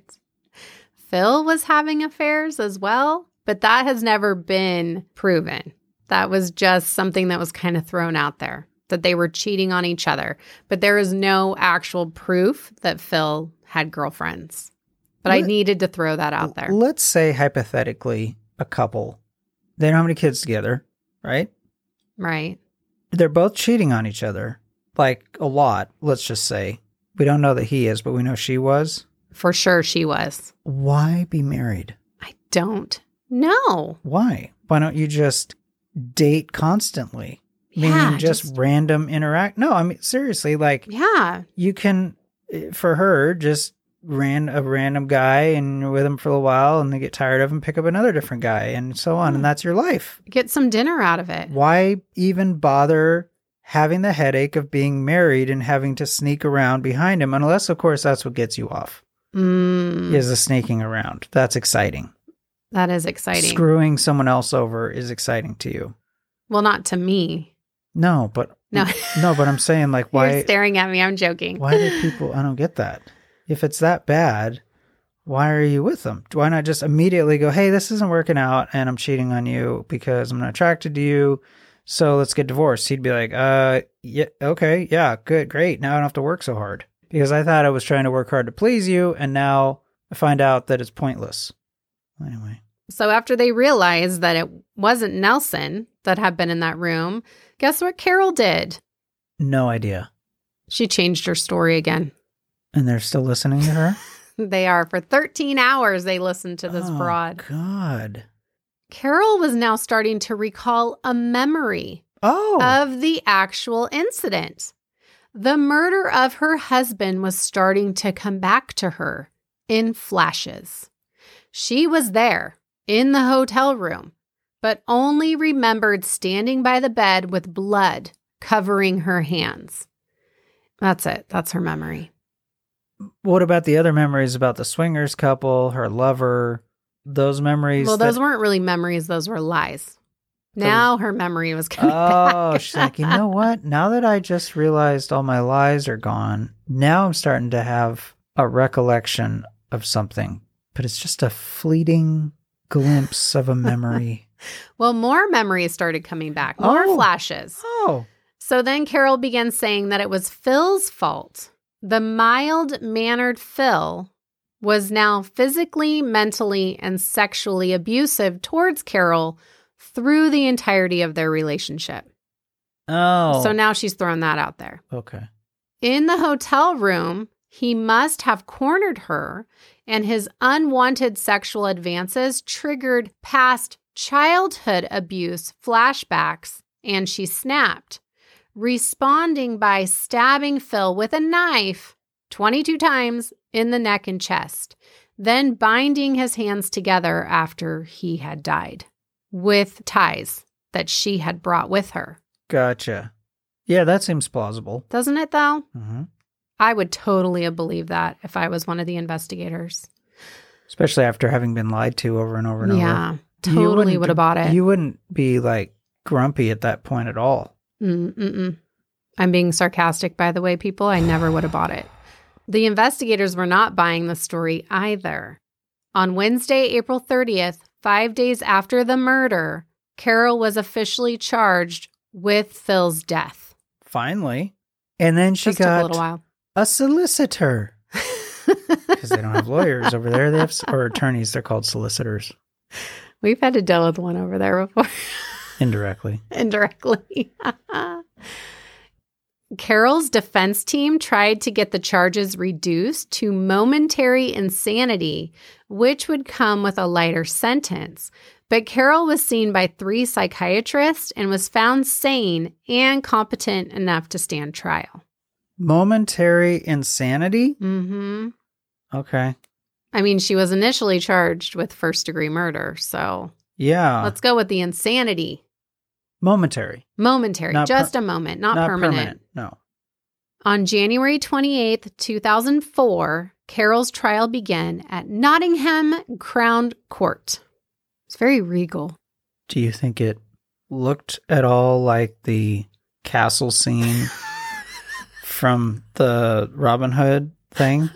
B: Phil was having affairs as well, but that has never been proven. That was just something that was kind of thrown out there, that they were cheating on each other. But there is no actual proof that Phil had girlfriends. But Let, I needed to throw that out there.
C: Let's say hypothetically a couple, they don't have any kids together, right?
B: Right.
C: They're both cheating on each other, like a lot, let's just say. We don't know that he is, but we know she was.
B: For sure she was.
C: Why be married?
B: I don't know.
C: Why? Why don't you just date constantly?
B: Yeah,
C: Meaning just, just random interact. No, I mean, seriously, like,
B: yeah,
C: you can, for her, just ran a random guy and you're with him for a while and they get tired of him, pick up another different guy and so on. And that's your life.
B: Get some dinner out of it.
C: Why even bother having the headache of being married and having to sneak around behind him? Unless, of course, that's what gets you off.
B: Mm.
C: Is the sneaking around. That's exciting.
B: That is exciting.
C: Screwing someone else over is exciting to you.
B: Well, not to me.
C: No, but
B: no,
C: no, but I'm saying, like, why?
B: You're staring at me. I'm joking.
C: Why do people? I don't get that. If it's that bad, why are you with them? Why not just immediately go, hey, this isn't working out and I'm cheating on you because I'm not attracted to you. So let's get divorced. He'd be like, uh, yeah, okay, yeah, good, great. Now I don't have to work so hard because I thought I was trying to work hard to please you. And now I find out that it's pointless. Anyway.
B: So after they realized that it wasn't Nelson that had been in that room, guess what Carol did?
C: No idea.
B: She changed her story again.
C: And they're still listening to her?
B: They are. For thirteen hours, they listened to this
C: oh,
B: broad.
C: God.
B: Carol was now starting to recall a memory
C: oh.
B: of the actual incident. The murder of her husband was starting to come back to her in flashes. She was there in the hotel room, but only remembered standing by the bed with blood covering her hands. That's it. That's her memory.
C: What about the other memories about the swingers couple, her lover, those memories?
B: Well, those
C: that...
B: weren't really memories. Those were lies. Now those... her memory was coming
C: oh,
B: back.
C: Oh, she's like, you know what? Now that I just realized all my lies are gone, now I'm starting to have a recollection of something. But it's just a fleeting glimpse of a memory.
B: Well, more memories started coming back. More
C: oh.
B: flashes.
C: Oh.
B: So then Carol began saying that it was Phil's fault. The mild-mannered Phil was now physically, mentally, and sexually abusive towards Carol through the entirety of their relationship.
C: Oh.
B: So now she's thrown that out there.
C: Okay.
B: In the hotel room, he must have cornered her, and his unwanted sexual advances triggered past childhood abuse flashbacks, and she snapped, responding by stabbing Phil with a knife twenty-two times in the neck and chest, then binding his hands together after he had died with ties that she had brought with her.
C: Gotcha. Yeah, that seems plausible.
B: Doesn't it, though?
C: Mm-hmm.
B: I would totally have believed that if I was one of the investigators.
C: Especially after having been lied to over and over and
B: yeah,
C: over.
B: Yeah, totally would have bought it.
C: You wouldn't be, like, grumpy at that point at all.
B: Mm-mm. I'm being sarcastic, by the way, people. I never would have bought it. The investigators were not buying the story either. On Wednesday, April thirtieth, five days after the murder, Carol was officially charged with Phil's death.
C: Finally. And then she
B: Just
C: got
B: a little while.
C: a solicitor. Because they don't have lawyers over there. They have, or attorneys. They're called solicitors.
B: We've had to deal with one over there before.
C: Indirectly.
B: Indirectly. Carol's defense team tried to get the charges reduced to momentary insanity, which would come with a lighter sentence. But Carol was seen by three psychiatrists and was found sane and competent enough to stand trial.
A: Momentary insanity?
B: Mm-hmm.
A: Okay.
B: I mean, she was initially charged with first-degree murder, so
A: Yeah.
B: let's go with the insanity.
A: Momentary.
B: Momentary,
A: Not
B: just
A: per-
B: a moment, not,
A: Not
B: permanent.
A: permanent. No.
B: On January twenty-eighth, two thousand four, Carol's trial began at Nottingham Crown Court. It's very regal.
A: Do you think it looked at all like the castle scene from the Robin Hood thing?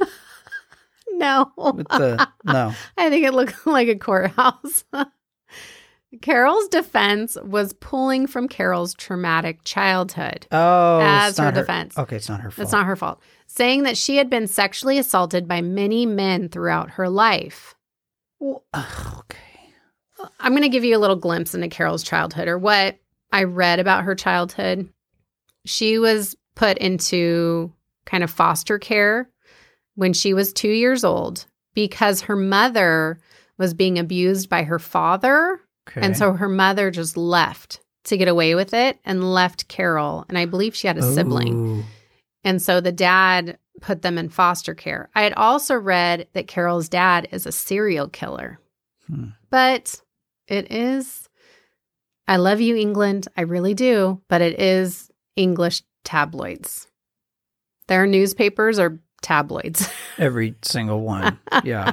B: No.
A: With the no.
B: I think it looked like a courthouse. Carol's defense was pulling from Carol's traumatic childhood
A: Oh,
B: as
A: it's
B: her
A: not
B: defense.
A: Okay, it's not her fault.
B: It's not her fault. Saying that she had been sexually assaulted by many men throughout her life.
A: Well, ugh, okay.
B: I'm going to give you a little glimpse into Carol's childhood, or what I read about her childhood. She was put into kind of foster care when she was two years old because her mother was being abused by her father.
A: Okay.
B: And so her mother just left to get away with it and left Carol. And I believe she had a sibling.
A: Ooh.
B: And so the dad put them in foster care. I had also read that Carol's dad is a serial killer.
A: Hmm.
B: But it is, I love you, England. I really do. But it is English tabloids. Their newspapers are tabloids.
A: Every single one. Yeah.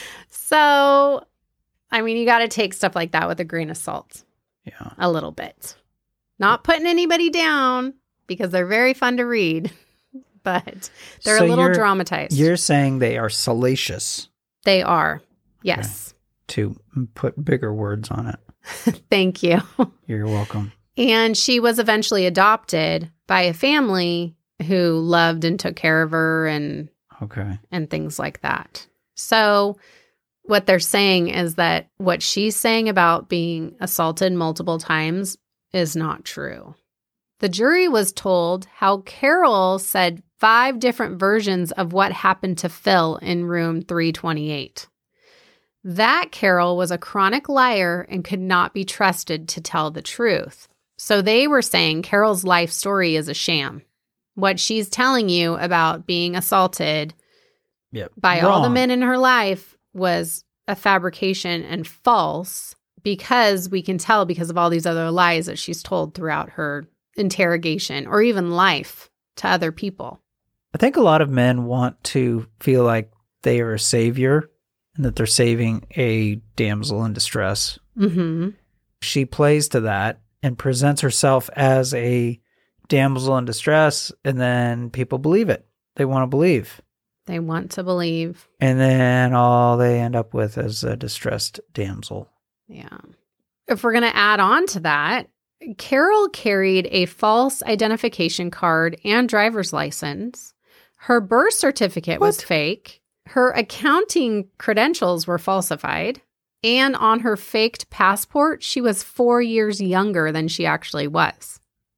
B: So, I mean, you got to take stuff like that with a grain of salt.
A: Yeah.
B: A little bit. Not putting anybody down because they're very fun to read, but they're
A: So
B: a little
A: you're-
B: dramatized.
A: You're saying they are salacious,
B: They are. Yes.
A: to put bigger words on it.
B: Thank you.
A: You're welcome.
B: And she was eventually adopted by a family who loved and took care of her and
A: Okay.
B: and things like that. So what they're saying is that what she's saying about being assaulted multiple times is not true. The jury was told how Carol said five different versions of what happened to Phil in room three twenty-eight. That Carol was a chronic liar and could not be trusted to tell the truth. So they were saying Carol's life story is a sham. What she's telling you about being assaulted
A: Yep.
B: by all the
A: Wrong.
B: men in her life was a fabrication and false, because we can tell because of all these other lies that she's told throughout her interrogation or even life to other people.
A: I think a lot of men want to feel like they are a savior and that they're saving a damsel in distress.
B: Mm-hmm.
A: She plays to that and presents herself as a damsel in distress, and then people believe it. They want to believe.
B: They want to believe.
A: And then all they end up with is a distressed damsel.
B: Yeah. If we're going to add on to that, Carol carried a false identification card and driver's license. Her birth certificate was
A: What?
B: fake. Her accounting credentials were falsified. And on her faked passport, she was four years younger than she actually was.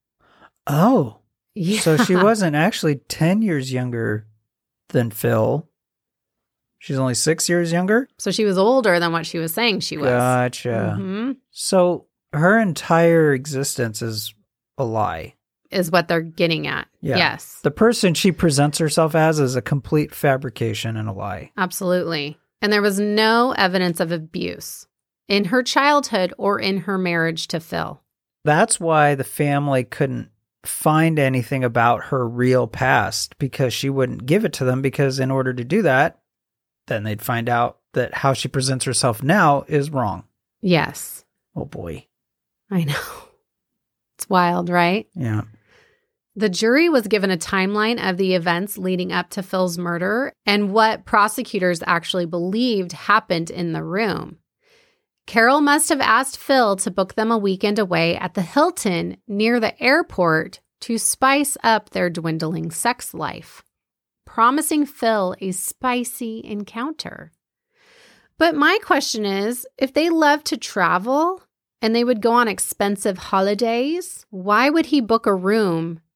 A: Oh,
B: Yeah.
A: so she wasn't actually ten years younger than Phil. She's only six years younger?
B: So she was older than what she was saying she was.
A: Gotcha.
B: Mhm.
A: So her entire existence is a lie.
B: Is what they're getting at.
A: Yeah.
B: Yes.
A: The person she presents herself as is a complete fabrication and a lie.
B: Absolutely. And there was no evidence of abuse in her childhood or in her marriage to Phil.
A: That's why the family couldn't find anything about her real past, because she wouldn't give it to them, because in order to do that, then they'd find out that how she presents herself now is wrong.
B: Yes.
A: Oh boy.
B: I know. It's wild, right?
A: Yeah.
B: The jury was given a timeline of the events leading up to Phil's murder and what prosecutors actually believed happened in the room. Carol must have asked Phil to book them a weekend away at the Hilton near the airport to spice up their dwindling sex life, promising Phil a spicy encounter. But my question is, if they love to travel and they would go on expensive holidays, why would he book a room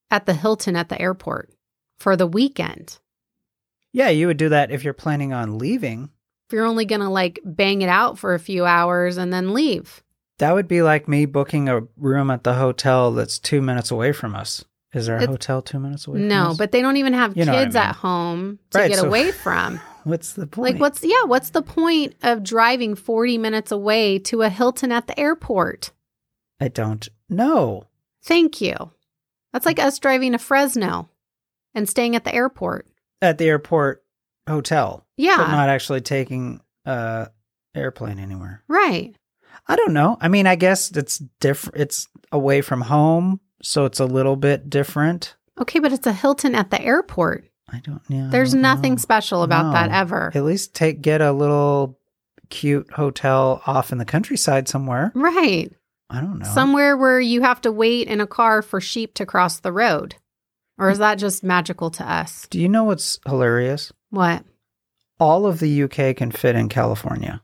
B: at the Hilton at the airport for the weekend.
C: Yeah, you would do that if you're planning on leaving.
B: If you're only going to like bang it out for a few hours and then leave.
C: That would be like me booking a room at the hotel that's two minutes away from us. Is there a
B: It's,
C: hotel two minutes away from
B: no,
C: us?
B: but they don't even have
C: You know what I
B: kids
C: mean.
B: at home to
C: Right,
B: get
C: so-
B: away from.
C: What's the point?
B: Like, what's, yeah, what's the point of driving forty minutes away to a Hilton at the airport?
C: I don't know.
B: Thank you. That's like us driving to Fresno and staying at the airport.
C: At the airport hotel.
B: Yeah.
C: But not actually taking uh airplane anywhere.
B: Right.
C: I don't know. I mean, I guess it's different. It's away from home, so it's a little bit different.
B: Okay, but it's a Hilton at the airport.
C: I don't know.
B: There's nothing special about
C: No.
B: that ever.
C: At least take get a little cute hotel off in the countryside somewhere.
B: Right.
C: I don't know.
B: Somewhere where you have to wait in a car for sheep to cross the road. Or is that just magical to us?
C: Do you know what's hilarious?
B: What?
C: All of the U K can fit in California.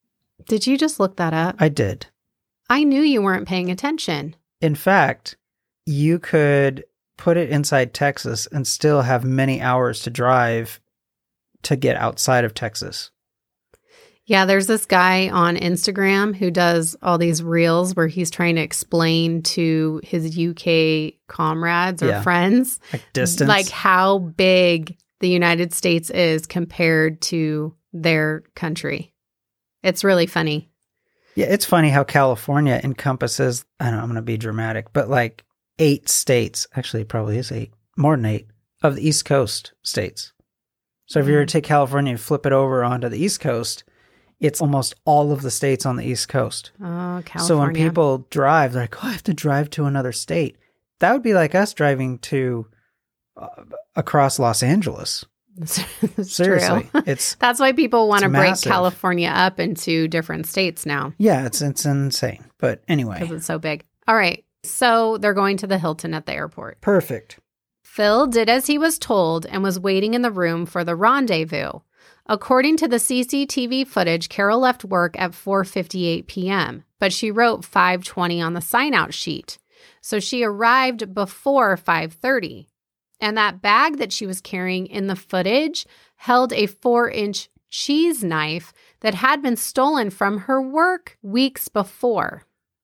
B: Did you just look that up?
C: I did.
B: I knew you weren't paying attention.
C: In fact, you could put it inside Texas and still have many hours to drive to get outside of Texas.
B: Yeah, there's this guy on Instagram who does all these reels where he's trying to explain to his U K comrades or
C: Yeah.
B: friends
C: Like distance.
B: like how big the United States is compared to their country. It's really funny.
C: Yeah, it's funny how California encompasses, I don't know, I'm going to be dramatic, but like eight states. Actually, it probably is eight, more than eight of the East Coast states. So if you were to take California and flip it over onto the East Coast, it's almost all of the states on the East Coast.
B: Oh, California.
C: So when people drive, they're like, oh, I have to drive to another state. That would be like us driving to uh, across Los Angeles.
B: It's
C: Seriously.
B: true.
C: It's,
B: That's why people want to
C: it's
B: break
C: massive.
B: California up into different states now
C: yeah, it's, it's insane. But anyway,
B: because it's so big. All right. So they're going to the Hilton at the airport.
C: perfect.
B: Phil did as he was told and was waiting in the room for the rendezvous. According to the C C T V footage, Carol left work at four fifty-eight p.m., but she wrote five twenty on the sign-out sheet. So she arrived before five thirty. And that bag that she was carrying in the footage held a four-inch cheese knife that had been stolen from her work weeks before.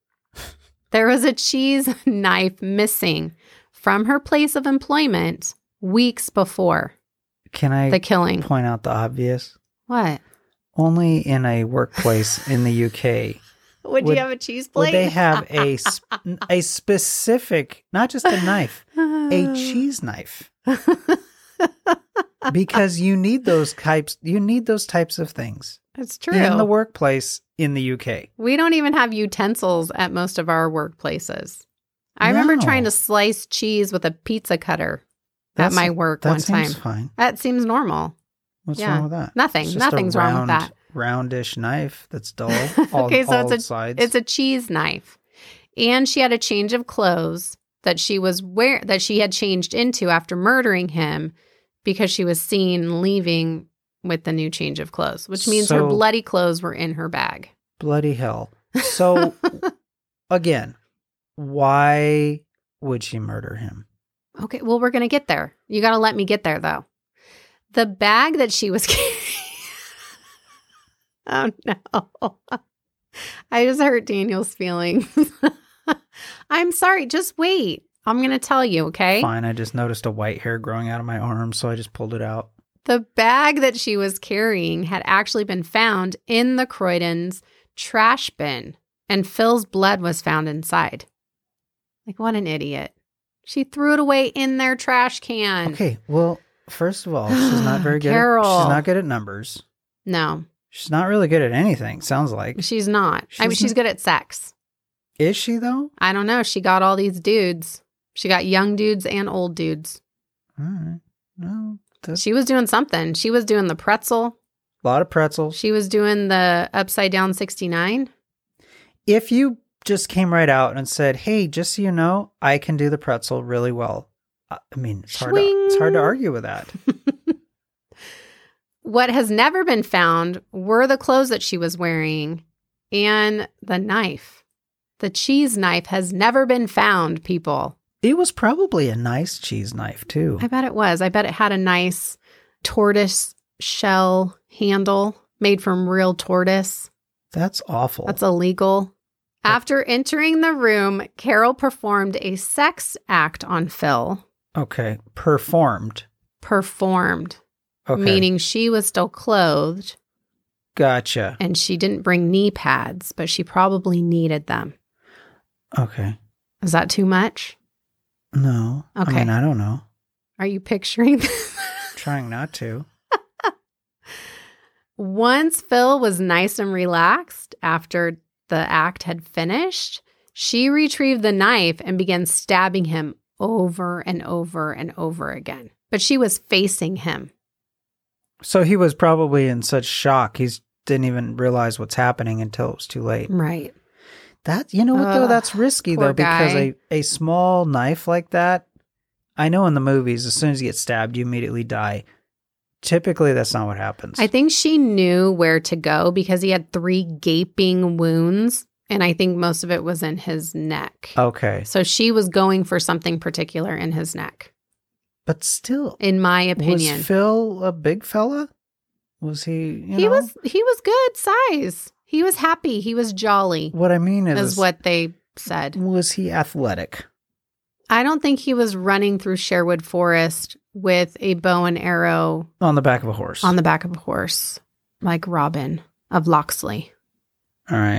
B: There was a cheese knife missing from her place of employment weeks before
C: Can I
B: the killing.
C: point out the obvious?
B: What?
C: Only in a workplace in the U K
B: Would,
C: Would-
B: you have a cheese plate?
C: would they have a sp- a specific, not just a knife, a cheese knife, because you need those types. You need those types of things
B: It's true.
C: in the workplace in the U K.
B: We don't even have utensils at most of our workplaces. I remember
C: No.
B: trying to slice cheese with a pizza cutter
C: That's-
B: at my work
C: that
B: one time.
C: seems fine.
B: That seems normal.
C: What's
B: Yeah.
C: wrong with that?
B: Nothing.
C: It's just a
B: Nothing's wrong with
C: round-
B: that.
C: Roundish knife that's dull. All,
B: Okay, so
C: all
B: it's a-
C: sides.
B: It's a cheese knife. And she had a change of clothes that she was wear that she had changed into after murdering him because she was seen leaving with the new change of clothes, which means her
C: So-
B: bloody clothes were in her bag.
C: Bloody hell. So again, why would she murder him?
B: Okay, well, we're going to get there. You got to let me get there, though. The bag that she was carrying. Oh, no. I just hurt Daniel's feelings. I'm sorry. Just wait. I'm going to tell you, okay?
C: Fine, I just noticed a white hair growing out of my arm, so I just pulled it out.
B: The bag that she was carrying had actually been found in the Croydon's trash bin, and Phil's blood was found inside. Like, what an idiot. She threw it away in their trash can.
C: Okay, well, first of all, she's not very good. At,
B: Carol.
C: she's not good at numbers.
B: No,
C: She's not really good at anything. Sounds like.
B: she's not. I mean,
C: She's
B: she's
C: n-
B: good at sex.
C: Is she though?
B: I don't know. She got all these dudes. She got young dudes and old dudes.
C: All right. No, that's
B: She was doing something. She was doing the pretzel.
C: a lot of pretzels.
B: She was doing the upside down sixty-nine.
C: If you just came right out and said, "Hey, just so you know, I can do the pretzel really well," I I mean, it's hard. To, it's hard to
B: Swing.
C: argue with that.
B: What has never been found were the clothes that she was wearing and the knife. The cheese knife has never been found, people.
C: It was probably a nice cheese knife, too.
B: I bet it was. I bet it had a nice tortoise shell handle made from real tortoise.
C: That's awful.
B: That's illegal. After entering the room, Carol performed a sex act on Phil.
C: Okay. Performed.
B: Performed.
C: Okay.
B: Meaning she was still clothed.
C: Gotcha.
B: And she didn't bring knee pads, but she probably needed them.
C: Okay.
B: Is that too much?
C: No.
B: Okay.
C: I mean, I don't know.
B: Are you picturing this?
C: Trying not to.
B: Once Phil was nice and relaxed after the act had finished, she retrieved the knife and began stabbing him over and over and over again. But she was facing him.
C: So he was probably in such shock, he didn't even realize what's happening until it was too late.
B: Right.
C: That, you know what, though?
B: Ugh,
C: That's risky,
B: poor
C: though, because
B: guy.
C: a, a small knife like that, I know in the movies, as soon as you get stabbed, you immediately die. Typically, that's not what happens.
B: I think she knew where to go because he had three gaping wounds, and I think most of it was in his neck.
C: Okay.
B: So she was going for something particular in his neck,
C: But still,
B: in my opinion.
C: was Phil a big fella? Was he, you
B: he
C: know?
B: was he was good size. He was happy. He was jolly,
C: What I mean is,
B: is what they said.
C: was he athletic?
B: I don't think he was running through Sherwood Forest with a bow and arrow
C: On the back of a horse.
B: on the back of a horse, like Robin of Locksley.
C: All right.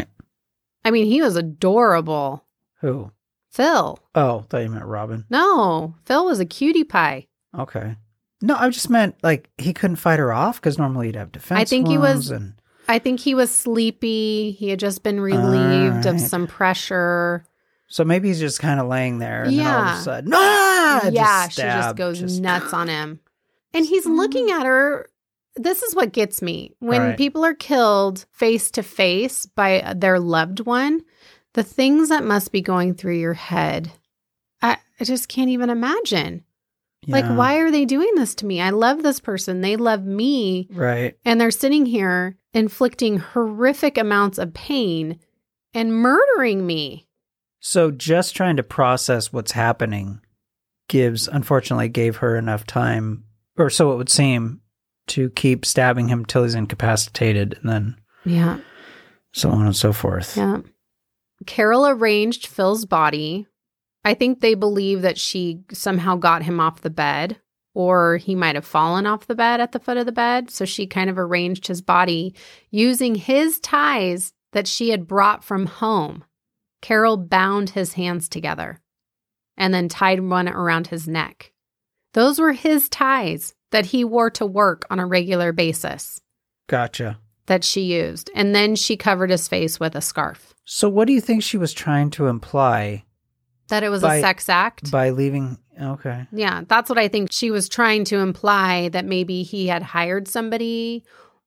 B: I mean, he was adorable.
C: Who?
B: Phil.
C: Oh, thought you meant Robin.
B: No, Phil was a cutie pie.
C: Okay. No, I just meant, like, he couldn't fight her off because normally you'd have defense
B: I think he
C: wounds
B: was-
C: and...
B: I think he was sleepy. He had just been relieved of
C: Alright.
B: some pressure.
C: So maybe he's just kind of laying there and then all of
B: Yeah.
C: a sudden, ah!
B: yeah,
C: just
B: she just
C: stabbed,
B: goes
C: just-
B: nuts on him. And he's looking at her. This is what gets me. When
C: Alright.
B: people are killed face to face by their loved one, the things that must be going through your head, I, I just can't even imagine. Like,
C: Yeah.
B: why are they doing this to me? I love this person. They love me.
C: Right.
B: And they're sitting here inflicting horrific amounts of pain and murdering me.
C: So just trying to process what's happening gives, unfortunately, gave her enough time, or so it would seem, to keep stabbing him till he's incapacitated and then
B: Yeah.
C: so on and so forth.
B: Yeah. Carol arranged Phil's body. I think they believe that she somehow got him off the bed, or he might have fallen off the bed at the foot of the bed. So she kind of arranged his body using his ties that she had brought from home. Carol bound his hands together and then tied one around his neck. Those were his ties that he wore to work on a regular basis
C: Gotcha.
B: that she used. And then she covered his face with a scarf.
C: So what do you think she was trying to imply
B: That it was
C: By-
B: a sex act?
C: by leaving? Okay.
B: Yeah, that's what I think she was trying to imply, that maybe he had hired somebody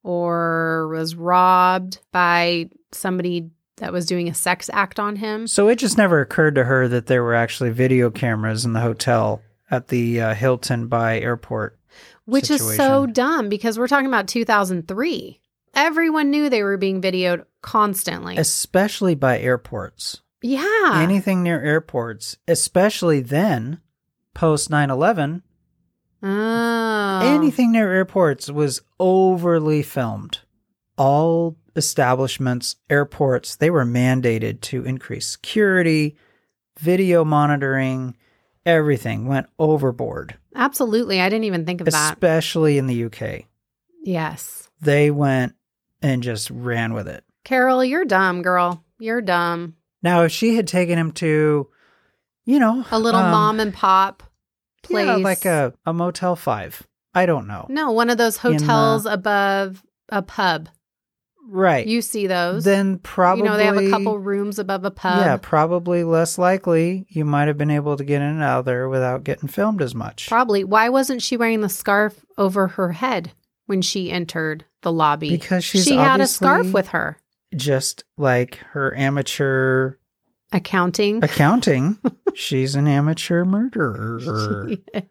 B: or was robbed by somebody that was doing a sex act on him.
C: So it just never occurred to her that there were actually video cameras in the hotel at the uh, Hilton by airport.
B: Which is so
C: situation.
B: dumb because we're talking about two thousand three. Everyone knew they were being videoed constantly.
C: Especially by airports.
B: yeah.
C: Anything near airports, especially then, post nine eleven,
B: oh.
C: anything near airports was overly filmed. All establishments, airports, they were mandated to increase security, video monitoring, everything went overboard,
B: Absolutely. I didn't even think of that.
C: especially in the U K.
B: Yes.
C: They went and just ran with it.
B: Carol, you're dumb, girl. You're dumb.
C: Now, if she had taken him to, you know,
B: A little
C: um,
B: mom and pop place.
C: yeah, like a, a Motel five. I don't know.
B: No, one of those
C: In, uh,
B: hotels above a pub.
C: Right.
B: You see those.
C: Then probably,
B: You know, they have a couple rooms above a pub.
C: yeah, probably less likely you might have been able to get in and out of there without getting filmed as much.
B: Probably. Why wasn't she wearing the scarf over her head when she entered the lobby?
C: Because she's
B: she had a scarf
C: obviously-
B: with her.
C: Just like her amateur
B: Accounting.
C: accounting, she's an amateur murderer.
B: Yes.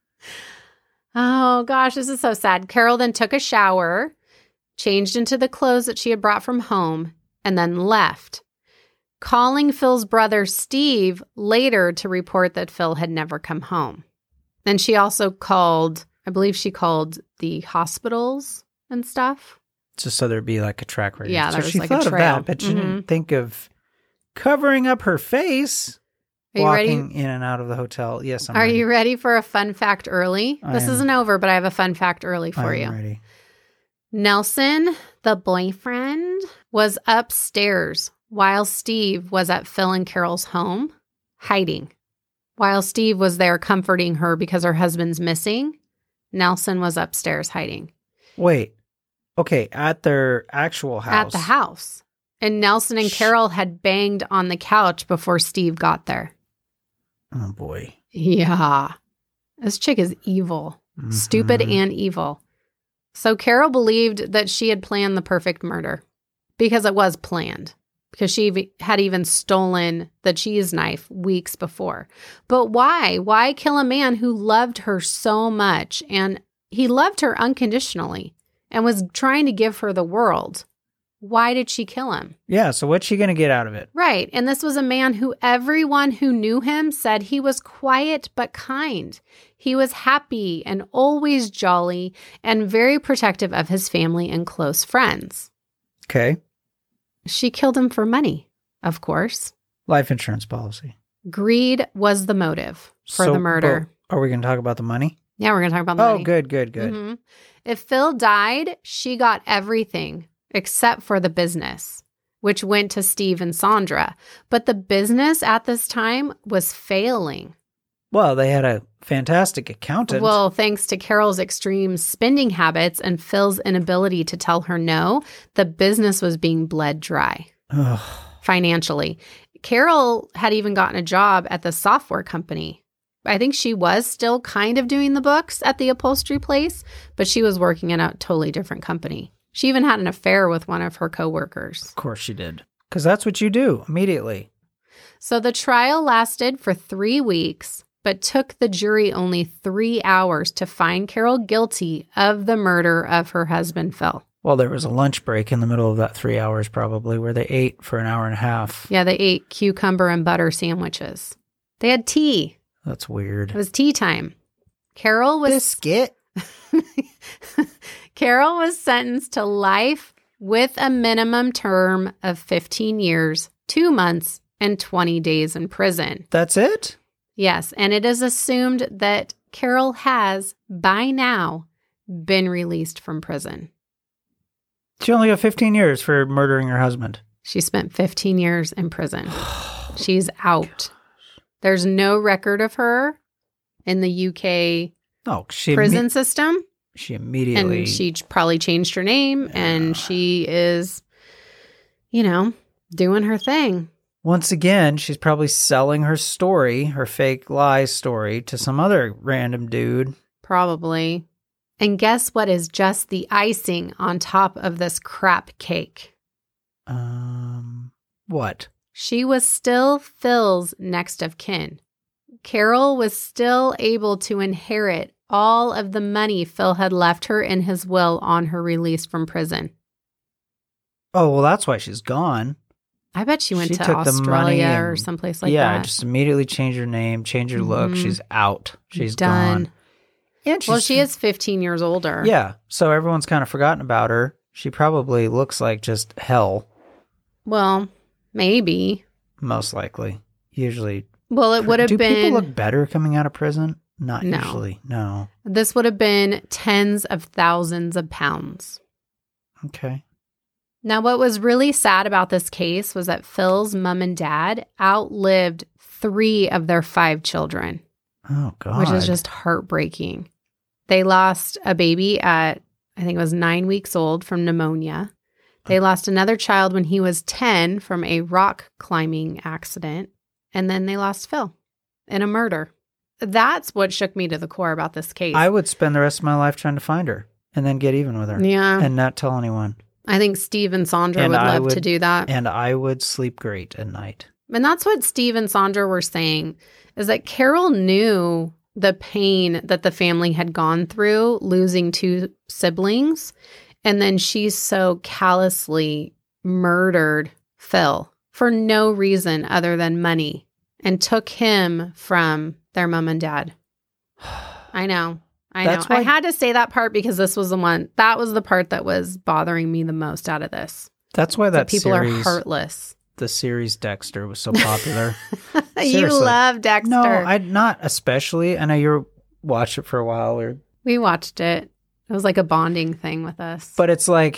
B: Oh, gosh, this is so sad. Carol then took a shower, changed into the clothes that she had brought from home, and then left. calling Phil's brother Steve later to report that Phil had never come home. And she also called, I believe she called the hospitals and stuff.
C: Just so there'd be like a track record.
B: Yeah,
C: so
B: there was
C: she
B: like a
C: thought of
B: trail.
C: that, but she
B: Mhm.
C: didn't think of covering up her face
B: Are you
C: walking
B: ready?
C: in and out of the hotel. Yes, I'm
B: Are
C: ready.
B: you ready for a fun fact early?
C: I
B: This
C: am.
B: isn't over, but I have a fun fact early for
C: I'm
B: you.
C: ready.
B: Nelson, the boyfriend, was upstairs while Steve was at Phil and Carol's home, hiding. While Steve was there comforting her because her husband's missing, Nelson was upstairs hiding.
C: Wait. Okay, at their actual house.
B: At the house. And Nelson and
C: Sh-
B: Carol had banged on the couch before Steve got there.
C: Oh, boy.
B: Yeah. This chick is evil. Stupid
C: Mhm.
B: and evil. So Carol believed that she had planned the perfect murder because it was planned, because she v- had even stolen the cheese knife weeks before. But why? Why kill a man who loved her so much? And he loved her unconditionally and was trying to give her the world. Why did she kill him?
C: Yeah, so what's she going to get out of it?
B: Right. And this was a man who everyone who knew him said he was quiet but kind. He was happy and always jolly and very protective of his family and close friends.
C: Okay.
B: She killed him for money, of course.
C: Life insurance policy.
B: Greed was the motive for
C: So,
B: the murder.
C: but are we going to talk about the money?
B: Yeah, we're going to talk about the
C: Oh,
B: money.
C: good, good, good.
B: Mhm. If Phil died, she got everything except for the business, which went to Steve and Sandra. But the business at this time was failing.
C: Well, they had a fantastic accountant.
B: Well, thanks to Carol's extreme spending habits and Phil's inability to tell her no, the business was being bled dry
C: Ugh.
B: financially. Carol had even gotten a job at the software company. I think she was still kind of doing the books at the upholstery place, but she was working in a totally different company. She even had an affair with one of her coworkers.
C: Of course she did. Because that's what you do immediately.
B: So the trial lasted for three weeks, but took the jury only three hours to find Carol guilty of the murder of her husband, Phil.
C: Well, there was a lunch break in the middle of that three hours probably where they ate for an hour and a half.
B: Yeah, they ate cucumber and butter sandwiches. They had tea.
C: That's weird.
B: It was tea time. Carol was
C: Biscuit.
B: Carol was sentenced to life with a minimum term of fifteen years, two months, and twenty days in prison.
C: That's it?
B: Yes, and it is assumed that Carol has, by now, been released from prison.
C: She only got fifteen years for murdering her husband.
B: She spent fifteen years in prison. She's out. There's no record of her in the U K
C: Oh, she
B: prison
C: imme-
B: system.
C: she immediately
B: And she ch- probably changed her name, and she is, you know, doing her thing.
C: once again, she's probably selling her story, her fake lie story, to some other random dude.
B: Probably. And guess what is just the icing on top of this crap cake?
C: Um, what?
B: She was still Phil's next of kin. Carol was still able to inherit all of the money Phil had left her in his will on her release from prison.
C: Oh, well, that's why she's gone.
B: I bet she went
C: She
B: to
C: took the money
B: Australia or
C: and-
B: someplace like
C: yeah,
B: that.
C: just immediately change her name, change her look.
B: Mhm.
C: She's out. She's
B: Done.
C: gone. And she's,
B: Well, she is fifteen years older.
C: Yeah, so everyone's kind of forgotten about her. She probably looks like just hell,
B: Well, maybe.
C: most likely. Usually.
B: Well, it would have
C: Do
B: been.
C: people look better coming out of prison? Not
B: No.
C: usually. No.
B: This would have been tens of thousands of pounds.
C: Okay.
B: Now, what was really sad about this case was that Phil's mom and dad outlived three of their five children,
C: Oh, God.
B: which is just heartbreaking. They lost a baby at, I think it was nine weeks old from pneumonia. They lost another child when he was ten from a rock climbing accident. And then they lost Phil in a murder. That's what shook me to the core about this case.
C: I would spend the rest of my life trying to find her and then get even with her
B: yeah.
C: and not tell anyone.
B: I think Steve and Sandra
C: And
B: would
C: I
B: love
C: would-
B: to do that.
C: And I would sleep great at night.
B: And that's what Steve and Sandra were saying, is that Carol knew the pain that the family had gone through losing two siblings. And then she so callously murdered Phil for no reason other than money and took him from their mom and dad. I know. I
C: That's
B: know.
C: why-
B: I had to say that part because this was the one, that was the part that was bothering me the most out of this.
C: That's why that
B: That people
C: series,
B: are heartless.
C: the series Dexter was so popular.
B: You
C: Seriously.
B: love Dexter.
C: No, I not especially. I know you watched it for a while, or
B: We watched it. It was like a bonding thing with us.
C: but it's like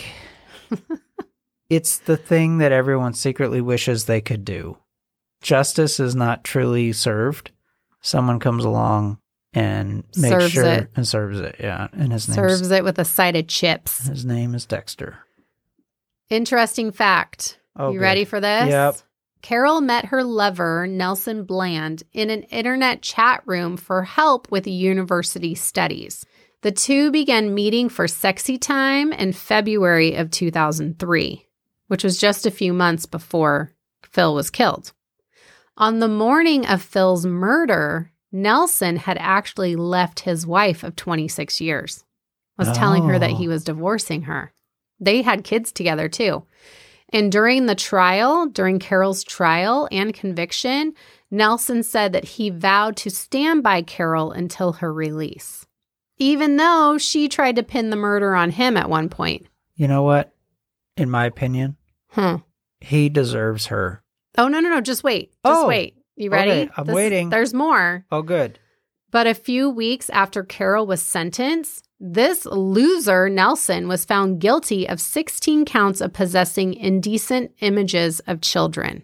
C: it's the thing that everyone secretly wishes they could do. Justice is not truly served. Someone comes along and makes
B: Serves
C: sure
B: it.
C: and serves it. Yeah, and his name
B: Serves it with a side of chips.
C: his name is Dexter.
B: Interesting fact.
C: Oh,
B: you
C: good.
B: ready for this?
C: Yep.
B: Carol met her lover, Nelson Bland, in an internet chat room for help with university studies. The two began meeting for sexy time in February of two thousand three, which was just a few months before Phil was killed. On the morning of Phil's murder, Nelson had actually left his wife of twenty-six years, was telling her that he was divorcing her. They had kids together too. And during the trial, during Carol's trial and conviction, Nelson said that he vowed to stand by Carol until her release, even though she tried to pin the murder on him at one point.
C: You know what? In my opinion,
B: Huh.
C: he deserves her.
B: Oh, no, no, no. Just wait. Just
C: Oh,
B: wait. You ready?
C: okay, I'm waiting.
B: There's more.
C: Oh, good.
B: But a few weeks after Carol was sentenced, this loser, Nelson, was found guilty of sixteen counts of possessing indecent images of children.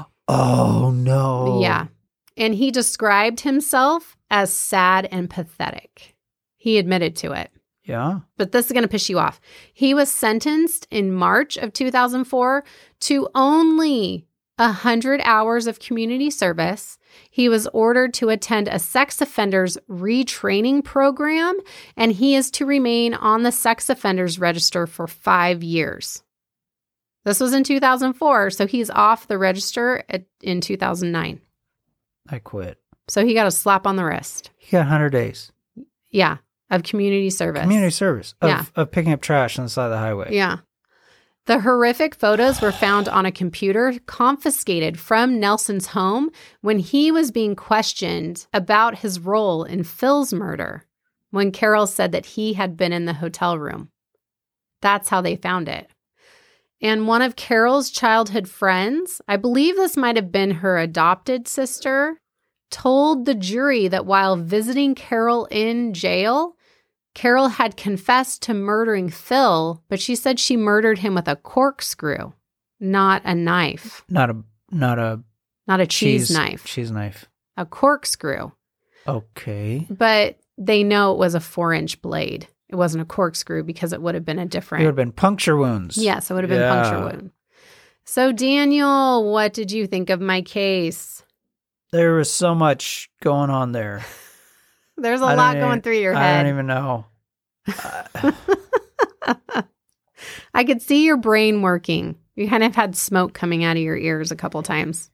C: Oh, no.
B: Yeah. And he described himself as sad and pathetic. He admitted to it.
C: Yeah.
B: But this is going to piss you off. He was sentenced in March of two thousand four to only one hundred hours of community service. He was ordered to attend a sex offenders retraining program, and he is to remain on the sex offenders register for five years. This was in two thousand four, so he's off the register at, in two thousand nine.
C: I quit.
B: So he got a slap on the wrist.
C: He got one hundred days.
B: Yeah, of community service.
C: Community service of,
B: Yeah.
C: of picking up trash on the side of the highway.
B: Yeah. The horrific photos were found on a computer confiscated from Nelson's home when he was being questioned about his role in Phil's murder, when Carol said that he had been in the hotel room. That's how they found it. And one of Carol's childhood friends, I believe this might have been her adopted sister, told the jury that while visiting Carol in jail, Carol had confessed to murdering Phil, but she said she murdered him with a corkscrew, not a knife,
C: Not a not a
B: not a cheese,
C: cheese
B: knife,
C: Cheese knife.
B: a corkscrew.
C: Okay.
B: But they know it was a four-inch blade. It wasn't a corkscrew because it would have been a
C: It
B: different.
C: would have been puncture wounds.
B: Yes, it would have been
C: Yeah.
B: puncture wound. So, Daniel, what did you think of my case?
C: There was so much going on there.
B: There's a
C: I don't
B: lot
C: even-
B: going through your
C: I
B: head.
C: don't even know. Uh,
B: I could see your brain working. You kind of had smoke coming out of your ears a couple times.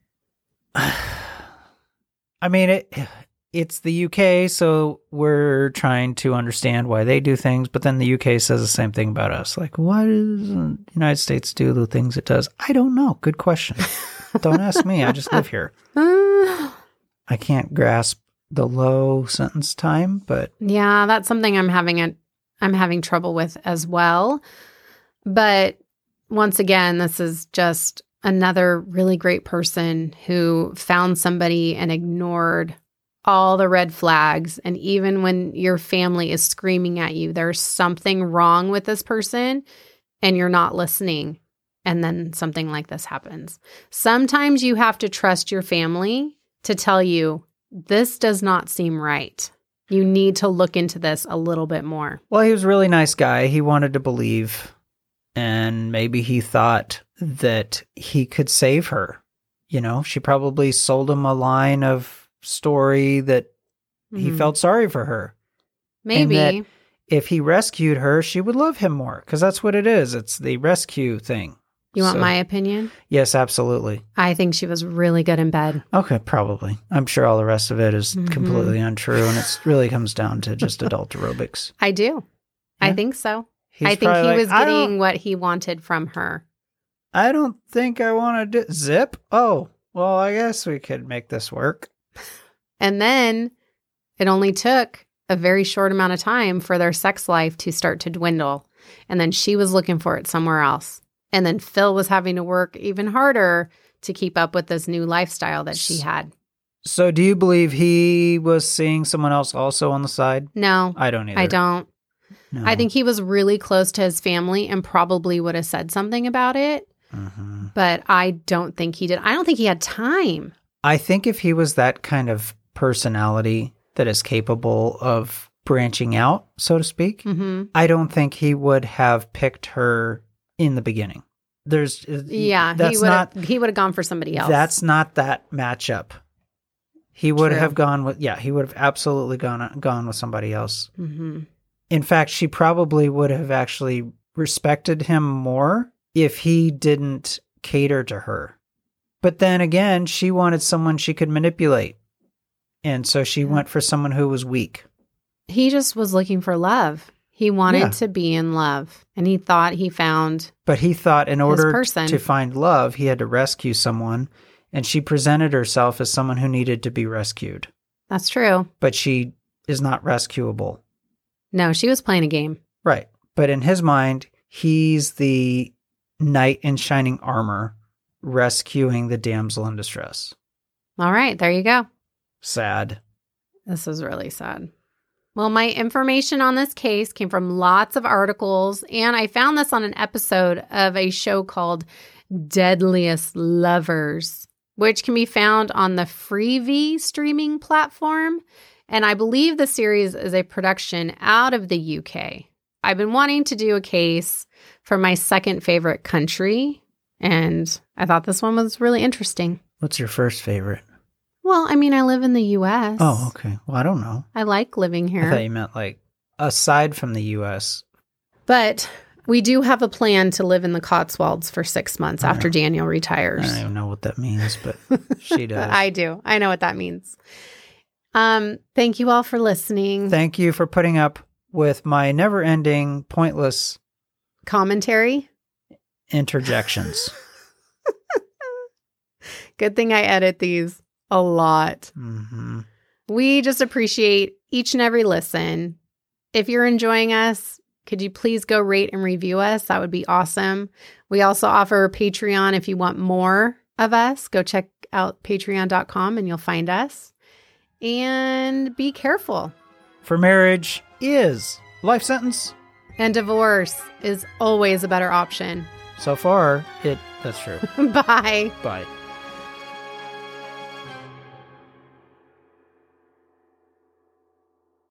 C: I mean, it. It's the U K, so we're trying to understand why they do things, but then the U K says the same thing about us. Like, why does the United States do the things it does? I don't know. Good question. Don't ask me. I just live here. I can't grasp the low sentence time, but
B: Yeah, that's something I'm having a I'm having trouble with as well. But once again, this is just another really great person who found somebody and ignored all the red flags. And even when your family is screaming at you, there's something wrong with this person and you're not listening. And then something like this happens. Sometimes you have to trust your family to tell you, this does not seem right. You need to look into this a little bit more.
C: well, he was a really nice guy. He wanted to believe, and maybe he thought that he could save her. You know, she probably sold him a line of story that he
B: Mhm.
C: felt sorry for her.
B: Maybe.
C: and that if he rescued her, she would love him more, because that's what it is. It's the rescue thing.
B: You want
C: So-
B: my opinion?
C: Yes, absolutely.
B: I think she was really good in bed.
C: Okay, probably. I'm sure all the rest of it is
B: Mhm.
C: completely untrue, and it really comes down to just adult aerobics.
B: I do. I
C: Yeah.
B: think so.
C: He's
B: I think
C: probably
B: he
C: like,
B: was
C: "I don't-"
B: getting what he wanted from her.
C: I don't think I want to do zip. Oh, well, I guess we could make this work.
B: And then it only took a very short amount of time for their sex life to start to dwindle. And then she was looking for it somewhere else. And then Phil was having to work even harder to keep up with this new lifestyle that she had.
C: So do you believe he was seeing someone else also on the side?
B: No.
C: I don't either.
B: I don't.
C: No.
B: I think he was really close to his family and probably would have said something about it.
C: Mm-hmm.
B: But I don't think he did. I don't think he had time.
C: I think if he was that kind of personality that is capable of branching out, so to speak,
B: Mm-hmm.
C: I don't think he would have picked her in the beginning. There's
B: Yeah,
C: that's
B: he would
C: not
B: have he would have gone for somebody else.
C: that's not that matchup. He would
B: True.
C: have gone with yeah, he would have absolutely gone gone with somebody else.
B: Mm-hmm.
C: In fact, she probably would have actually respected him more if he didn't cater to her. But then again, she wanted someone she could manipulate. And so she went for someone who was weak.
B: He just was looking for love. He wanted
C: Yeah.
B: to be in love. And he thought he found
C: But he thought in order
B: person.
C: to find love, he had to rescue someone. And she presented herself as someone who needed to be rescued.
B: that's true.
C: But she is not rescuable.
B: No, she was playing a game.
C: Right. But in his mind, he's the knight in shining armor rescuing the damsel in distress.
B: All right, there you go.
C: Sad.
B: This is really sad. Well, my information on this case came from lots of articles, and I found this on an episode of a show called Deadliest Lovers, which can be found on the Freevee streaming platform. And I believe the series is a production out of the U K. I've been wanting to do a case for my second favorite country, and I thought this one was really interesting.
C: What's your first favorite?
B: Well, I mean, I live in the U S.
C: Oh, okay. Well, I don't know.
B: I like living
C: I
B: here.
C: thought you meant like aside from the U S.
B: But we do have a plan to live in the Cotswolds for six months
C: I
B: after
C: know.
B: Daniel
C: I
B: retires.
C: don't even know what that means, but she does.
B: I do. I know what that means. Um, thank you all for listening.
C: Thank you for putting up with my never-ending, pointless
B: Commentary.
C: interjections.
B: Good thing I edit these a lot.
C: Mm-hmm.
B: We just appreciate each and every listen. If you're enjoying us, could you please go rate and review us? That would be awesome. We also offer Patreon if you want more of us. Go check out patreon dot com and you'll find us. And be careful.
C: For marriage is life sentence.
B: And divorce is always a better option.
C: So far, it that's true.
B: Bye.
C: Bye.